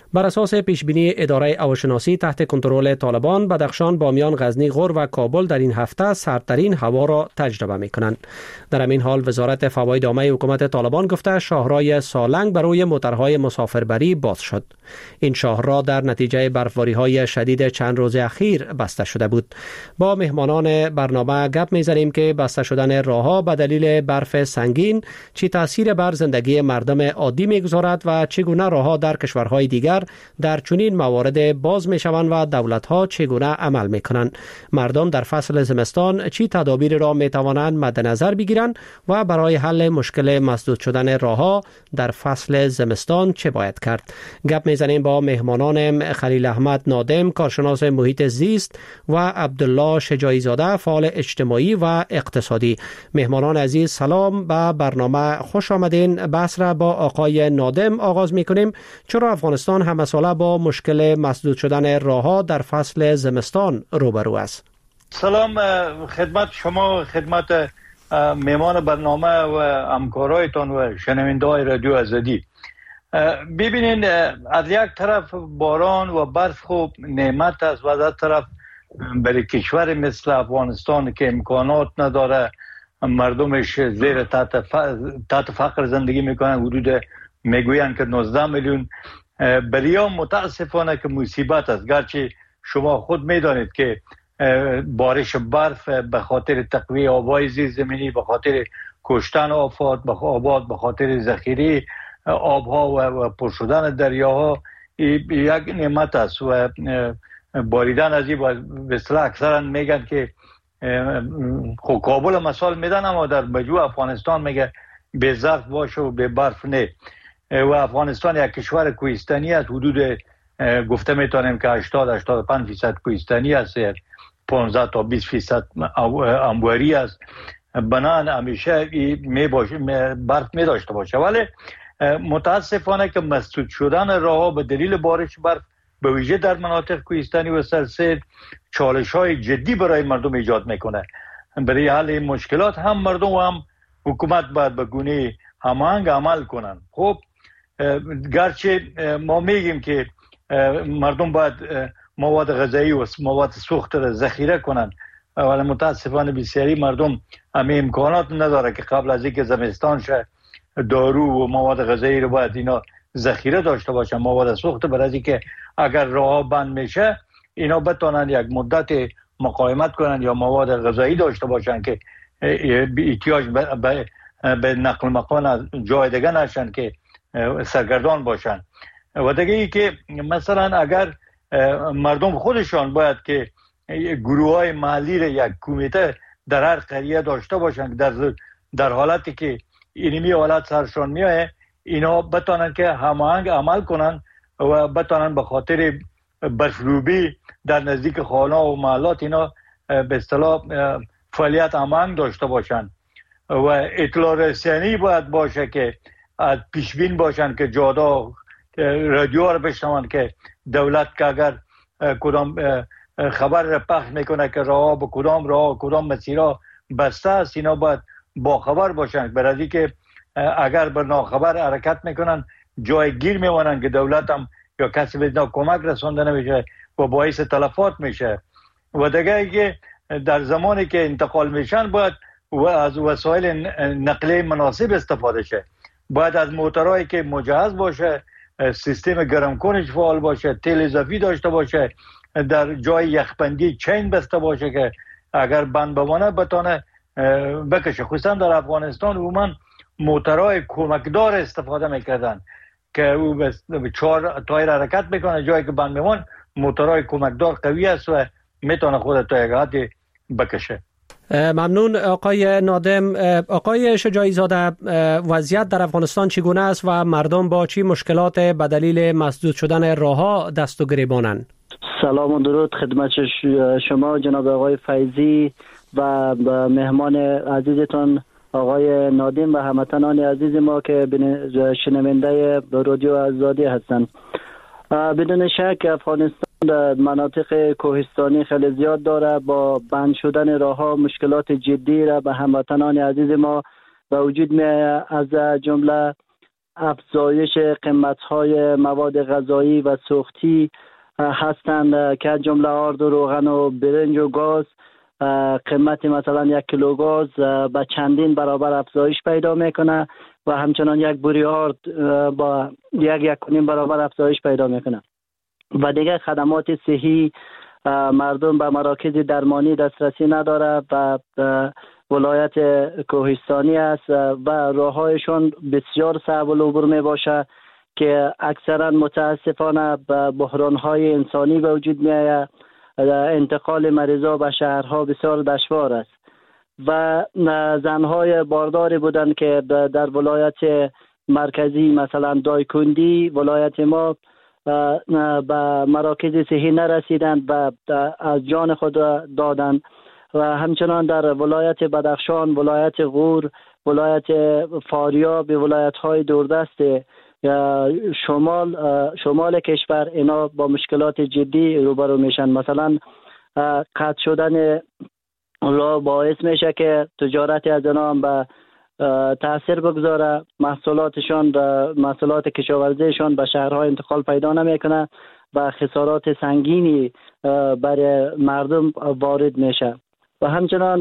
بر اساس پیشبینی اداره هواشناسی تحت کنترل طالبان، بدخشان، بامیان، غزنی، غور و کابل در این هفته سردترین هوا را تجربه می‌کنند. در همین حال وزارت فواید عامه حکومت طالبان گفته شاهراه سالنگ برای موترهای مسافربری باز شد. این شاهراه در نتیجه برفباری‌های شدید چند روز اخیر بسته شده بود. با مهمانان برنامه گپ می‌زنیم که بسته شدن راه‌ها به دلیل برف سنگین چه تأثیر بر زندگی مردم عادی می‌گذارد و چگونه راه‌ها در کشورهای دیگر در چنین موارد باز می‌شوند و دولت‌ها چگونه عمل می‌کنند. مردم در فصل زمستان چه تدابیر را می‌توانند مد نظر بگیرند و برای حل مشکل مسدود شدن راه‌ها در فصل زمستان چه باید کرد؟ گپ می‌زنیم با مهمانان خلیل احمد نادم، کارشناس محیط زیست و عبدالله شجاعی زاده، فعال اجتماعی و اقتصادی. مهمانان عزیز سلام، به برنامه خوش آمدین. بحث را با آقای نادم آغاز می‌کنیم. چرا افغانستان همساله با مشکل مسدود شدن راه‌ها در فصل زمستان روبرو است؟ سلام خدمت شما، خدمت مهمان برنامه و همکارایتان و شنونده‌های رادیو آزادی. ببینید، از یک طرف باران و برف خوب نعمت است و از طرف برای کشور مثل افغانستان که امکانات نداره، مردمش زیر تحت فقر زندگی میکنن، حدود میگویند که 19 میلیون. برای متاسفانه که مصیبت است، گرچه شما خود میدانید که بارش برف به خاطر تقویه آبای زیرزمینی، به خاطر کشتن آفات، به خاطر ذخیره آبها و پر شدن دریاها یک نعمت است و باریدن از این به اصطلاح اکثرا میگن که خب کابل مثال میدن، اما در مجموع افغانستان میگه به ظرف باشه و به برف نه. و افغانستان یک کشور کوهستانی است، حدود گفته میتونیم که 80-85% کوهستانی است، 15 تا 20% انبوری است. بنان همیشه برف می داشته باشه، ولی متاسفانه که مسدود شدن راه‌ها به دلیل بارش برف به ویژه در مناطق کوهستانی و سرسید چالش‌های جدی برای مردم ایجاد میکنه. برای حل این مشکلات هم مردم و هم حکومت باید به گونه هماهنگ عمل کنن. خب گرچه ما میگیم که مردم باید مواد غذایی و مواد سوخت را ذخیره کنن، ولی متاسفانه بسیاری مردم همه امکانات نداره که قبل از اینکه زمستان شه دارو و مواد غذایی رو باید اینا ذخیره داشته باشن، مواد سوخت، برای اینکه اگر راه بند میشه اینا بتونن یک مدت مقاومت کنن یا مواد غذایی داشته باشن که احتیاج به نقل مکان از جای دیگه نشن که سرگردان باشن. و دیگه ای که مثلا اگر مردم خودشان باید که گروه های محلی را یک کمیته در هر قریه داشته باشن، در حالتی که اینمی حالت سرشان میایه اینا بتونن که هماهنگ عمل کنن و بتونن به خاطر برفروبی در نزدیک خانه و محلات اینا به اصطلاح فعالیت هماهنگ داشته باشن. و اطلاع رسانی باید باشه که از پیشبین باشن که جادا رادیو رو بشنون که دولت که اگر کدام خبر را پخش میکنه که راه به کدام مسیرها بسته است، اینا باید با خبر باشن، برای که اگر بر ناخبر حرکت میکنن جای گیر میمونن که دولت هم یا کسی به اینا کمک رسانده نمیشه و باعث تلفات میشه. و دیگه که در زمانی که انتقال میشن باید و از وسایل نقلیه مناسب استفاده شه، باید از موترهایی که مجهز باشه، سیستم گرم کنش فعال باشه، تیل اضافی داشته باشه، در جای یخبندی چین بسته باشه که اگر بند بمانه بتونه بکشه. خصوصا در افغانستان عموما موترهای کمکدار استفاده میکردن که او به 4 تایر حرکت میکنه، جایی که بند میمون موترهای کمکدار قوی است و میتونه خود تا یک حدی بکشه. ممنون آقای نادم. آقای شجاعی زاده، وضعیت در افغانستان چگونه است و مردم با چی مشکلات به دلیل مسدود شدن راه‌ها دست و گریبانند؟ سلام و درود خدمت شما جناب آقای فیضی و مهمان عزیزتان آقای نادم و هموطنان عزیز ما که شنونده رادیو آزادی هستند. بدون شک افغانستان در مناطق کوهستانی خیلی زیاد داره، با بند شدن راه‌ها مشکلات جدی را به هموطنان عزیز ما به وجود می از جمله افزایش قیمت‌های مواد غذایی و سوختی هستند که جمله آرد و روغن و برنج و گاز قیمت مثلا 1 کیلو گاز به چندین برابر افزایش پیدا میکنه و همچنان یک بوری آرد با 1.5 برابر افزایش پیدا میکنه. و دیگه خدمات صحی مردم به مراکز درمانی دسترسی نداره و ولایت کوهستانی است و راههایشون بسیار صعب العبور می باشه که اکثرا متاسفانه به بحرانهای انسانی به وجود می آید. انتقال مریضا به شهرها بسیار دشوار است و زنهای بارداری بودند که در ولایت مرکزی مثلا دایکندی ولایت ما به مراکز صحی نرسیدند و از جان خود دادند و همچنان در ولایت بدخشان، ولایت غور، ولایت فاریاب، ولایت‌های دوردست شمال کشور اینا با مشکلات جدی روبرو میشن. مثلا قطع شدن راه باعث میشه که تجارت از اینا هم به تاثیر بگذاره، محصولات کشاورزیشان به شهرها انتقال پیدا نمیکنه و خسارات سنگینی برای مردم وارد میشه. و همچنان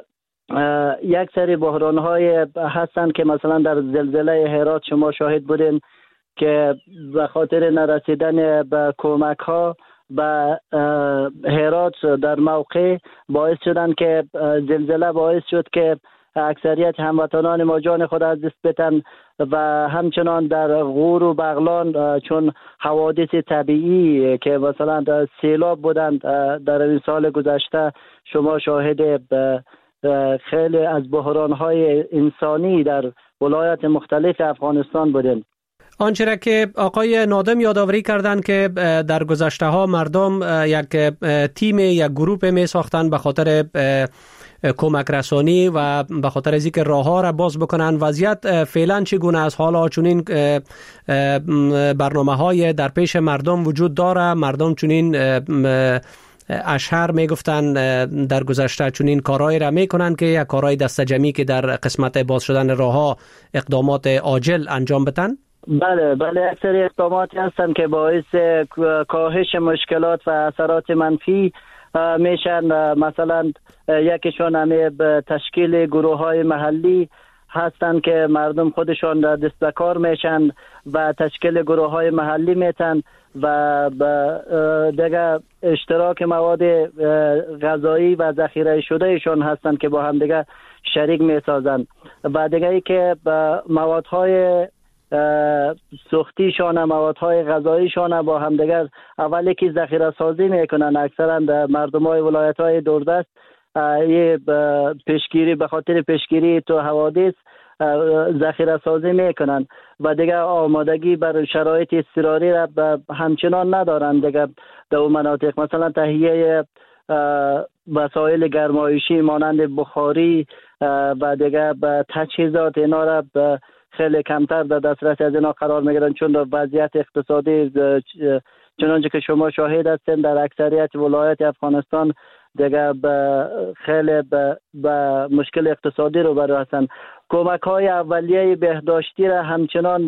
یک سری بحران‌های هستند که مثلا در زلزله هرات شما شاهد بودین که به خاطر نرسیدن به کمک‌ها به هرات در موقع باعث شدن که زلزله باعث شد که اکثریت هموطنان ما جان خود از دست بدن و همچنان در غور و بغلان چون حوادث طبیعی که مثلا در سیلاب بودند در این سال گذشته شما شاهد خیلی از بحران‌های انسانی در ولایات مختلف افغانستان بودند. آنچه را که آقای نادم یادآوری کردند که در گذشته ها مردم یک تیم، یک گروپ می ساختن به خاطر کمک رسانی و به خاطر از اینکه راه ها را باز بکنن. وضعیت فعلا چگونه است؟ حالا چنین برنامه های در پیش مردم وجود داره؟ مردم چنین اشهر میگفتن در گذشته چنین کارهای را میکنن که یک کارهای دست جمعی که در قسمت باز شدن راه ها اقدامات عاجل انجام بدن؟ بله اکثر اقداماتی هستند که باعث کاهش مشکلات و اثرات منفی میشن. مثلا یکیشون همه تشکیل گروه های محلی هستند که مردم خودشان دست به کار میشن و تشکیل گروه های محلی میتن و دیگه اشتراک مواد غذایی و ذخیره شده ایشون هستند که با هم دیگه شریک میسازن و دیگه ای که موادهای سوختیشان، موادهای غذاییشان با هم دیگر اولی که ذخیره سازی میکنن. اکثرا مردمای ولایت‌های دوردست یه پیشگیری به خاطر پیشگیری تو حوادث ذخیره سازی میکنن و دیگه آمادگی بر شرایط اضطراری را همچنان ندارن دیگه در اون مناطق. مثلا تهیه وسایل گرمایشی مانند بخاری و دیگه تجهیزات اینا را خیلی کمتر در دسترس از اینا قرار میگیرن چون وضعیت اقتصادی چنانچه که شما شاهد هستین در اکثریت ولایت افغانستان دیگه خیلی به مشکل اقتصادی رو برای هستن. کمک های اولیه بهداشتی را همچنان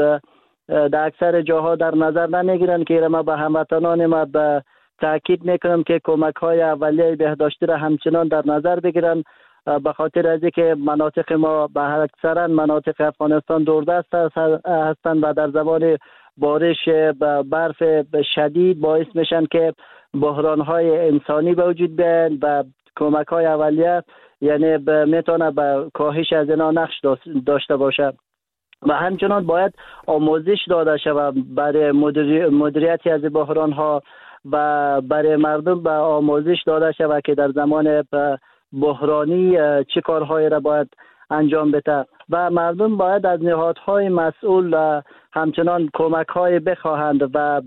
در اکثر جاها در نظر نمیگیرن که ما به هموطنان ما به تاکید میکنم که کمک های اولیه بهداشتی را همچنان در نظر بگیرن به خاطر از اینکه مناطق ما به اکثرا مناطق افغانستان دوردست هستند و در زمان بارش برف شدید باعث میشن که بحران‌های انسانی به وجود بیاین و کمک‌های اولیه یعنی میتونه به کاهش از اینا نقش داشته باشه و همچنان باید آموزش داده شود برای مدیریت از بحران‌ها و برای مردم به آموزش داده شود که در زمان بحرانی چه کارهایی را باید انجام بده و مردم باید از نهادهای مسئول همچنان کمک‌های بخواهند و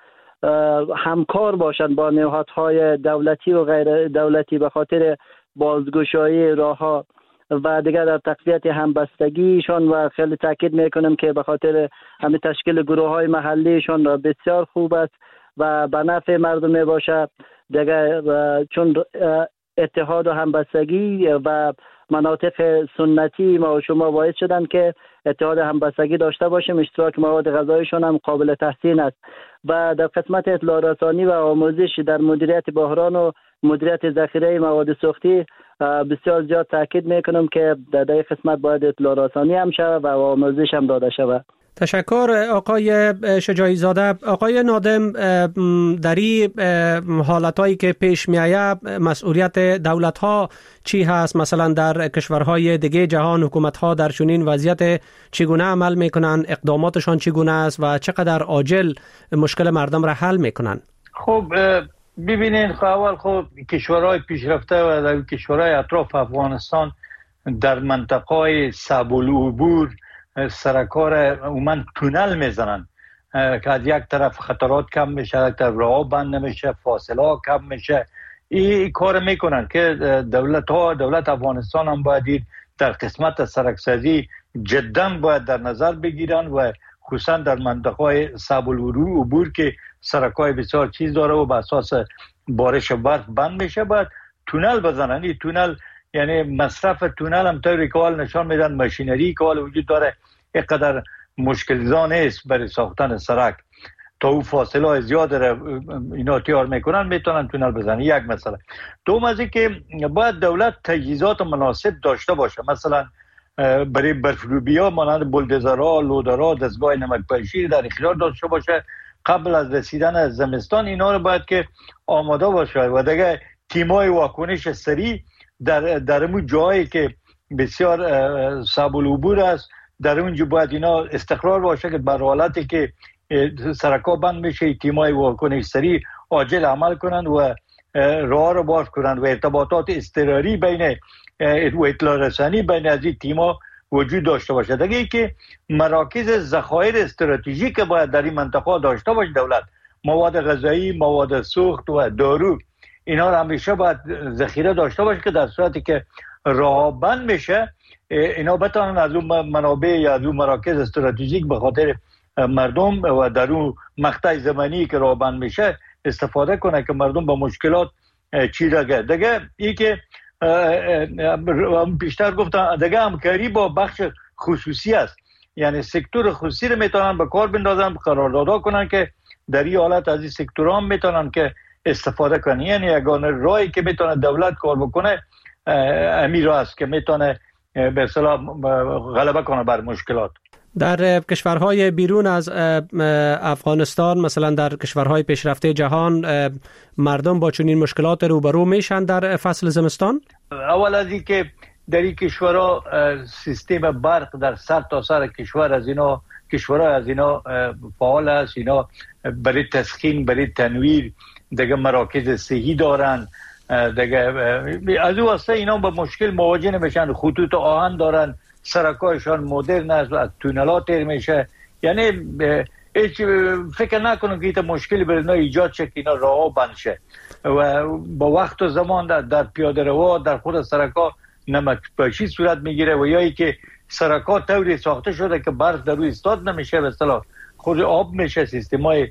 همکار باشند با نهادهای دولتی و غیر دولتی به خاطر بازگشایی راه‌ها و دیگر در تقویت همبستگیشان و خیلی تاکید میکنم که به خاطر همین تشکیل گروه‌های محلیشان بسیار خوب است و به نفع مردم میباشه دیگر چون اتحاد و همبستگی و مناطق سنتی ما و شما باعث شدن که اتحاد همبستگی داشته باشیم. اشتراک مواد غذاییشون هم قابل تحسین است. و در قسمت اطلاع رسانی و آموزش در مدیریت بحران و مدیریت ذخیره مواد سوختی بسیار زیاد تاکید میکنم که در این قسمت باید اطلاع رسانی هم شود و آموزش هم داده شود. تشکر آقای شجاعی زاده. آقای نادم، در این حالتایی که پیش می آید مسئولیت دولت ها چی هست؟ مثلا در کشورهای دیگه جهان حکومت ها در چنین وضعیت چگونه عمل میکنن؟ اقداماتشان چگونه است و چقدر عاجل مشکل مردم را حل میکنن؟ خب ببینین، اول کشورهای پیشرفته و در کشورهای اطراف افغانستان در منطقه صعب العبور سرکار عموما تونل میزنن که از یک طرف خطرات کم میشه، از یک طرف راه بند نمیشه، فاصله ها کم میشه. این کار میکنن که دولت افغانستان هم باید در قسمت سرکسازی جدا باید در نظر بگیرن و خصوصا در منطقه صعب العبور که سرکای بسیار چیز داره و به اساس بارش برف بند میشه باید تونل بزنن. این تونل یعنی مصرف تونل هم طوری که حال نشان میدن ماشینری که حال وجود داره اینقدر مشکل زا نیست برای ساختن سرک. تا او فاصله های زیاد اینا تیار میکنن میتونن تونل بزنن. یک مسئله. دوم از این که باید دولت تجهیزات مناسب داشته باشه. مثلا برای برفروبی ها مانند بولدوزرها، لودرها، دستگاه نمک‌پاشی در اختیار داشته باشه. قبل از رسیدن زمستان اینا رو باید که آماده باشه و دیگه تیمای واکنش سریع در اون جایی که بسیار صعب العبور است در اونجا باید اینا استقرار باشه که بر حالتی که سرکا بند میشه تیمای واکنش سریع عاجل عمل کنند و راه رو باز کنند و ارتباطات اضطراری بین و اطلاع رسانی بین از این تیما وجود داشته باشه. دیگه ای که مراکز ذخایر استراتژیک باید در این منطقه داشته باشه دولت، مواد غذایی، مواد سوخت و دارو، اینا رو همیشه باید ذخیره داشته باشه که در صورتی که راه بند میشه اینا بتونن از اون منابع یا از اون مراکز استراتژیک به خاطر مردم و در اون مقطع زمانی که راه بند میشه استفاده کنه که مردم با مشکلات چی دیگه ای که بیشتر گفتم دیگه همکاری با بخش خصوصی است. یعنی سکتور خصوصی رو میتونن به کار بندازن، قراردادها کنن که در این حالت از این سکتورها هم میتونن که استفاده کنن. یعنی یگانه راهی که میتونه دولت کار بکنه امیر است که میتونه به اصطلاح غلبه کنه بر مشکلات. در کشورهای بیرون از افغانستان، مثلا در کشورهای پیشرفته جهان، مردم با چنین مشکلات روبرو میشن در فصل زمستان؟ اول از این که در این کشورها سیستم برق در سر تا سر کشورها از اینا فعال است. اینا برای تسخین، برای تنویر دیگه مراکز صحی دارن. دیگه از او واسه اینا با مشکل مواجه نمیشن. خطوط آهن دارن، سرکایشان مدرن است و از تونلات تیر میشه. یعنی هیچ فکر نکنم که این مشکلی برای اینا ایجاد شه که اینا راه بند شه و با وقت و زمان در پیاده رو در خود سرکا نمک‌پاشی صورت میگیره و یا ای که سرکا طوری ساخته شده که برف در روی استاد نمیشه، به اصطلاح خود آب میشه. سیستمای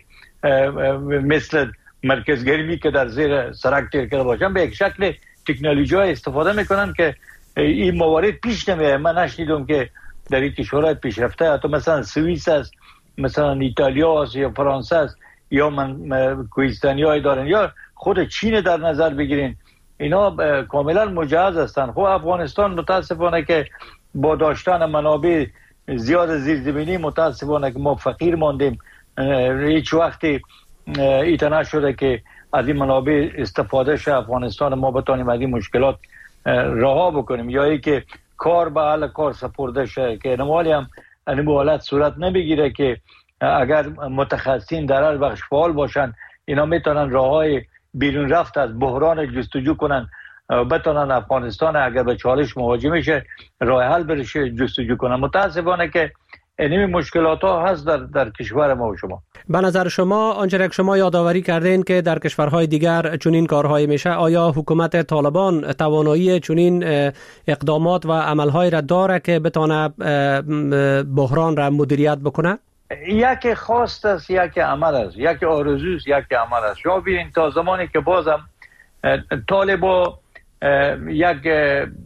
مثل مرکز گرمی که در زیر سرک تیر کرده باشن به یک شکل تکنولوژی های استفاده میکنن که این موارد پیش نمیاد. من نشنیدم که در این کشورهای پیشرفته حتی مثلا سوئیس است، مثلا ایتالیا است یا فرانسه است یا کوهستانی های دارن یا خود چین در نظر بگیرین، اینا کاملا مجهز هستن. خب افغانستان متاسفانه که با داشتن منابع زیاد زیرزمینی متاسفانه که ما فقیر ماندیم. هیچ وقتی ایتنا شده که از این منابع استفاده شه افغانستان ما بتونیم از این مشکلات رها بکنیم یا ای که کار به حال کار سپرده شه که نمالی هم این حالت صورت نبگیره که اگر متخصصین در هر بخش فعال باشن اینا میتونن راههای بیرون رفت از بحران جستجو کنن، بتونن افغانستان اگر به چالش مواجه میشه راه حل برشه جستجو کنن. متاسفانه که این مشکلات ها هست در کشور ما و شما. به نظر شما آنچه که شما یادآوری کردین که در کشورهای دیگر چنین کارهای میشه، آیا حکومت طالبان توانایی چنین اقدامات و عملهای را داره که بتونه بحران را مدیریت بکنه؟ یک خواست است، یک عمل است، یک آرزوست، یک عمل است. شما ببینید تا زمانی که بازم طالبا یک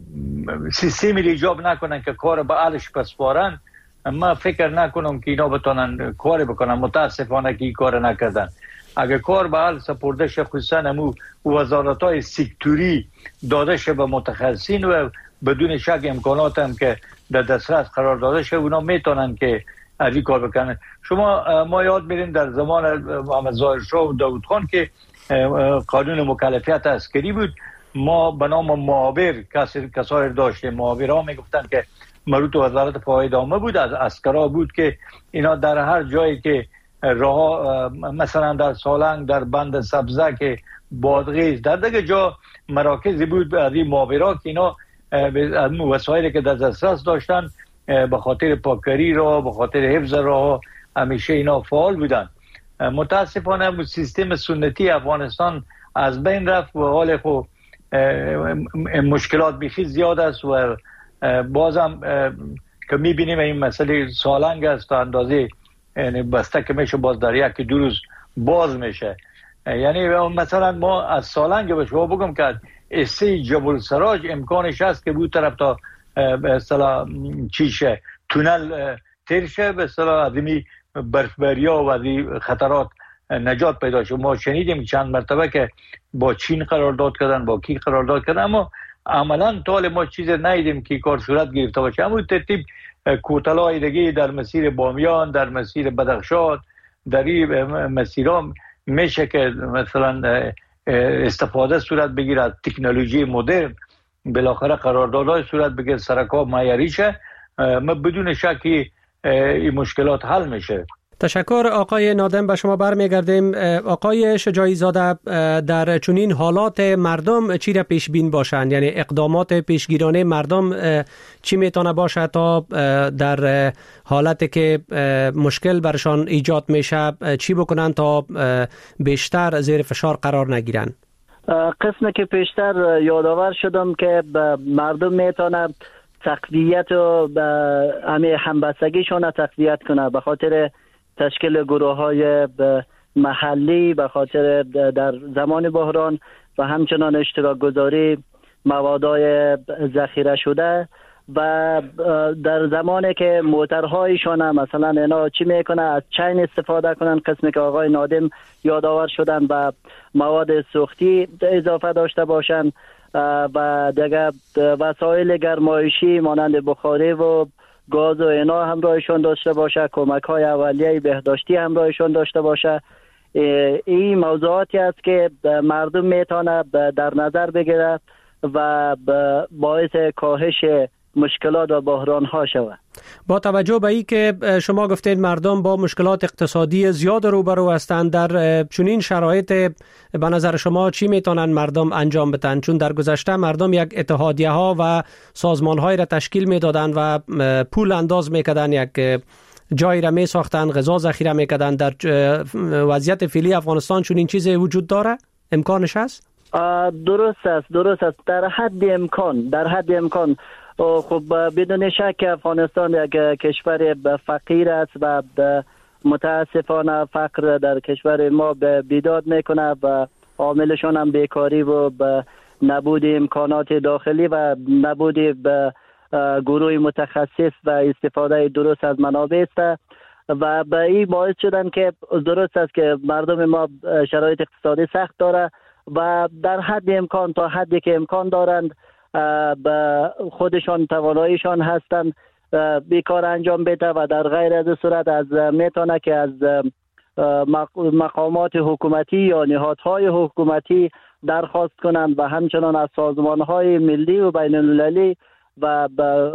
سیستمی ایجاب نکنن که کار به اهلش بسپارن، من فکر نکنم که اینا بتونن کار بکنن. متاسفانه که این کار نکردن. اگر کار به اهل سپرده شه، خصوصا همو وزارت‌های سکتوری داده شه به متخصصین و بدون شک امکانات هم که در دسترس قرار داده شه، اونا میتونن که از این کار بکنن. ما یاد میرین در زمان محمد ظاهر شاه و داود خان که قانون مکلفیت عسکری بود، ما به نام معاور کسایی داشتیم. معاورها میگفتن که مربوط به وزارت فواید عامه بود، از عسکرا بود که اینا در هر جایی که راه، مثلا در سالنگ، در بند سبزه که بادغیس، در دیگه جا مراکزی بود از این معاورا که اینا وسایلی که در دسترس داشتن به خاطر پاکری را، به خاطر حفظ راه، همیشه اینا فعال بودن. متاسفانه سیستم سنتی افغانستان از بین رفت و حال خو مشکلات بیخی زیاد است و بازم که میبینیم این مسئله سالنگ است تا اندازه، یعنی بسته که میشه باز در یک دو روز باز میشه. یعنی مثلا ما از سالنگ به شما بگم که اسه جبل سراج امکانش هست که بود طرف تا به اصطلاح چیشه تونل ترشه، به اصطلاح ادمی برفبریا و ادی خطرات نجات پیدا شد. ما شنیدیم چند مرتبه که با چین قرارداد کردن، با کی قرارداد کردن، اما عملا طال ما چیز ندیدیم که کار صورت گرفته باشه. همون ترتیب کوتلای دیگه در مسیر بامیان، در مسیر بدخشان، در این مسیرها میشه که مثلا استفاده صورت بگیره از تکنولوژی مدرن، بالاخره قراردادهای صورت بگیره، سرک‌ها معیاری شه، بدون شکی این مشکلات حل میشه. تشکر آقای نادم. به شما برمیگردیم. آقای شجاعی زاده، در چنین حالات مردم چی را پیش بین باشند؟ یعنی اقدامات پیشگیرانه مردم چی میتونه باشه تا در حالتی که مشکل برشان ایجاد میشه چی بکنن تا بیشتر زیر فشار قرار نگیرن؟ قسمی که پیشتر یادآور شدم که مردم میتونه تقویت و همبستگیشون تقویت کنه به خاطر تشکیل گروه‌های محلی، به خاطر در زمان بحران و همچنان اشتراک گذاری موادهای ذخیره شده و در زمانی که موترهایشان مثلا اینا چی میکنه از چین استفاده کنن، قسمی که آقای نادم یادآور شدن و مواد سوختی اضافه داشته باشن و دیگه وسایل گرمایشی مانند بخاری و گاز و اینا همراهشون داشته باشه، کمک‌های اولیه بهداشتی همراهشون داشته باشه. این موضوعاتی است که مردم میتونه در نظر بگیره و باعث کاهش مشکلات و بحران‌ها شود. با توجه به این که شما گفتید مردم با مشکلات اقتصادی زیاد روبرو هستند، در چنین شرایط به نظر شما چی میتونن مردم انجام بدن؟ چون در گذشته مردم یک اتحادیه ها و سازمان های را تشکیل میدادن و پول انداز میکردن، یک جایی را میساختن، غذا ذخیره میکردن. در وضعیت فعلی افغانستان چنین چیزی وجود داره؟ امکانش هست؟ درست است در حد امکان. خب بدون شک افغانستان یک کشور فقیر است و متاسفانه فقر در کشور ما بیداد میکنه و عاملشون هم بیکاری و نبود امکانات داخلی و نبود گروه متخصص و استفاده درست از منابع است و به این باعث شدن که درست است که مردم ما شرایط اقتصادی سخت داره و در حد امکان تا حدی که امکان دارند به خودشان تواناییشان هستند بیکار انجام بده و در غیر از صورت از میتونه که از مقامات حکومتی یا نهادهای حکومتی درخواست کنند و همچنان از سازمانهای ملی و بین المللی و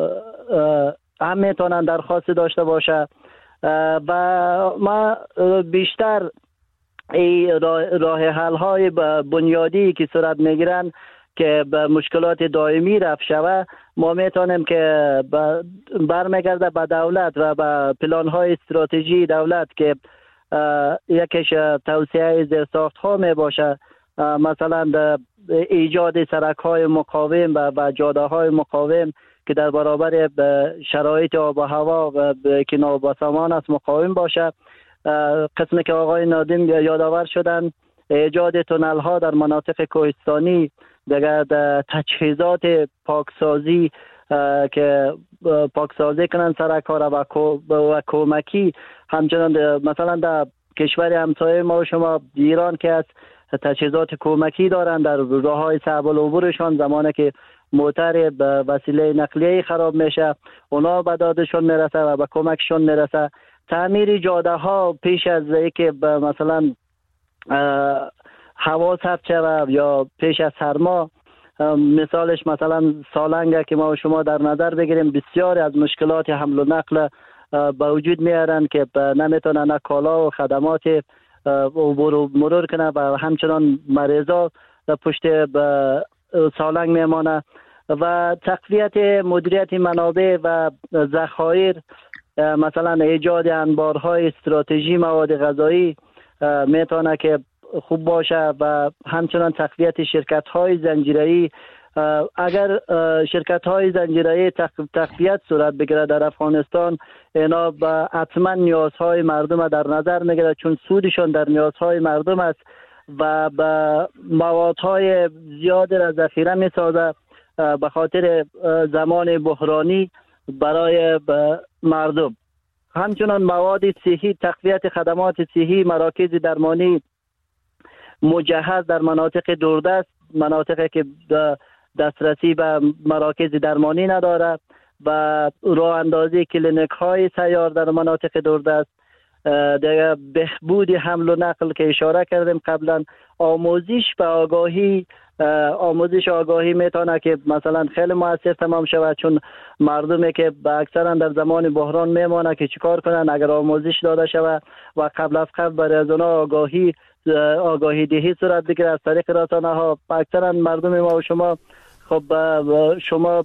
هم میتونن درخواست داشته باشه و ما بیشتر این راه حل های بنیادی که صورت میگیرن که به مشکلات دائمی رفع شود، ما میتونیم که برمیگرده به دولت و به پلان های استراتژی دولت که یکیش توسعه زیرساخت ها می باشه، مثلا ایجاد سرک های مقاوم و جاده های مقاوم که در برابر شرایط آب و هوا و که نابسامان است مقاوم باشه. قسمی که آقای نادم یادآور شدن ایجاد تونل ها در مناطق کوهستانی دیگه تجهیزات پاکسازی که پاکسازی کنن سر کار و کمکی، همچنان مثلا در کشور همسایه ما و شما ایران که از تجهیزات کمکی دارن در راههای صعب العبورشان، زمانی که موتر به وسیله نقلیه خراب میشه اونا به دادشون میرسه و به کمکشون میرسه. تعمیر جاده ها پیش از اینکه مثلا هوا سرد شود یا پیش از سرما، مثالش مثلا سالنگ که ما و شما در نظر بگیریم، بسیار از مشکلات حمل و نقل به وجود میارن که نمیتونن کالا و خدمات عبور و مرور کنه و همچنان مریضا پشت به سالنگ میمانه. و تقویت مدیریت منابع و ذخایر، مثلا ایجاد انبارهای استراتژی مواد غذایی میتونه که خوب باشه و همچنان تقویت شرکت‌های زنجیره‌ای. اگر شرکت‌های زنجیره‌ای تقویت صورت بگیره در افغانستان، اینا حتما نیازهای مردم در نظر میگیره، چون سودشون در نیازهای مردم است و به موادهای زیاد را ذخیره میسازه به خاطر زمان بحرانی برای مردم. همچنان مواد صحی، تقویت خدمات صحی، مراکز درمانی مجهز در مناطق دوردست، مناطقی که دسترسی به مراکز درمانی نداره، و راه اندازی کلینیک های سیار در مناطق دوردست، دیگه بهبود حمل و نقل که اشاره کردیم قبلا، آموزش آگاهی میتونه که مثلا خیلی موثر تمام شود، چون مردمی که اکثرا در زمان بحران میمونه که چیکار کنن، اگر آموزش داده شود و قبل از قبل برای از اونا آگاهی دهی صورت بگیره از طریق رسانه ها، اکثرا مردم ما و شما خب شما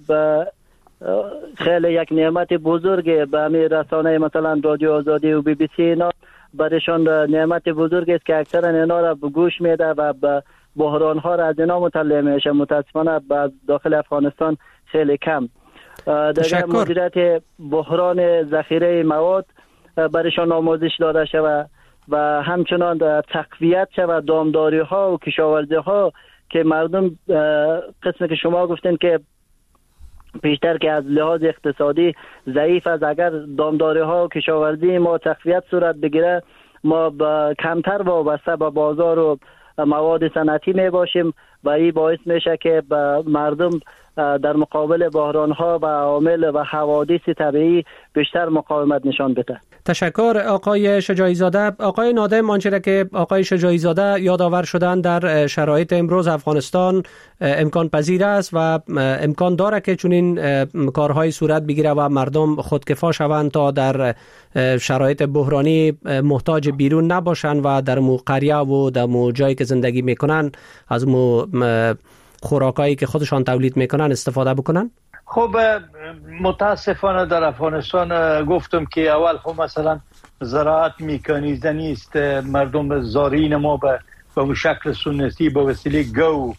خیلی یک نعمت بزرگه به همین رسانه مثلا رادیو آزادی و BBC، اینا برایشان نعمت بزرگ است که اکثرا اینا را به گوش میده و به بحران ها را از اینا مطلع میشه. متاسفانه داخل افغانستان خیلی کم. در مدیریت بحران ذخیره مواد برایشان آموزش داده شود و همچنان تقویت شود دامداری ها و کشاورزی ها که مردم قسمی که شما گفتین که بیشتر که از لحاظ اقتصادی ضعیف است، اگر دامداری ها و کشاورزی ما تقویت صورت بگیره، ما کمتر وابسته به بازار و مواد صنعتی می باشیم و این باعث میشه که مردم در مقابل بحران ها و عوامل و حوادث طبیعی بیشتر مقاومت نشان بده. تشکر آقای شجاعی زاده. آقای نادم، آنچه که آقای شجاعی زاده یادآور شدن در شرایط امروز افغانستان امکان پذیر است و امکان داره که چنین کارهای صورت بگیره و مردم خودکفا شوند تا در شرایط بحرانی محتاج بیرون نباشند و در مو قریه و در مو جایی که زندگی میکنن از مو خوراکایی که خودشان تولید میکنن استفاده بکنن. خب متاسفانه در افغانستان گفتم که اول خب مثلا زراعت میکانیزه نیست، مردم زارعین ما به شکل سنتی به وسیله گو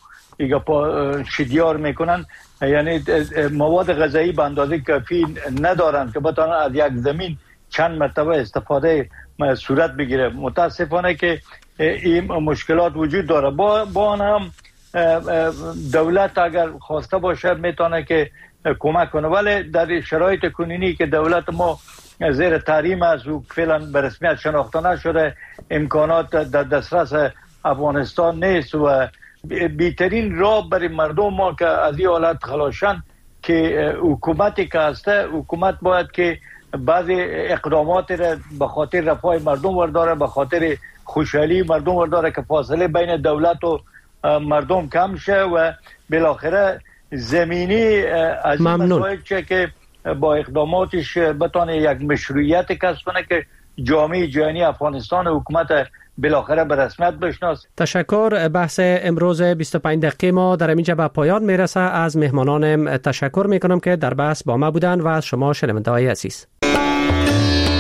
شدیار میکنن، یعنی مواد غذایی به اندازه کافی ندارن که بتونن از یک زمین چند مرتبه استفاده صورت بگیره. متاسفانه که این مشکلات وجود داره. با آن هم دولت اگر خواسته باشه میتونه که کمک کنه، ولی در شرایط کنونی که دولت ما زیر تحریم است و فعلا به رسمیت شناخته نشده، امکانات در دسترس افغانستان نیست و بهترین راه برای مردم ما که از این حالت خلاصن که حکومتی که هسته، حکومت باید که بعضی اقدامات را به خاطر رفاه مردم ورداره، به خاطر خوشحالی مردم ورداره که فاصله بین دولت و مردم کم شه و بالاخره زمینی از این مسائل چه که با اقداماتش بتونه یک مشروعیت کسب کنه که جامعه جهانی افغانستان و حکومت بالاخره به رسمیت بشناسه. تشکر. بحث امروز 25 دقیقه ما در اینجا به پایان میرسه. از مهمانانم تشکر میکنم که در بحث با ما بودن و از شما شنونده‌های عزیز.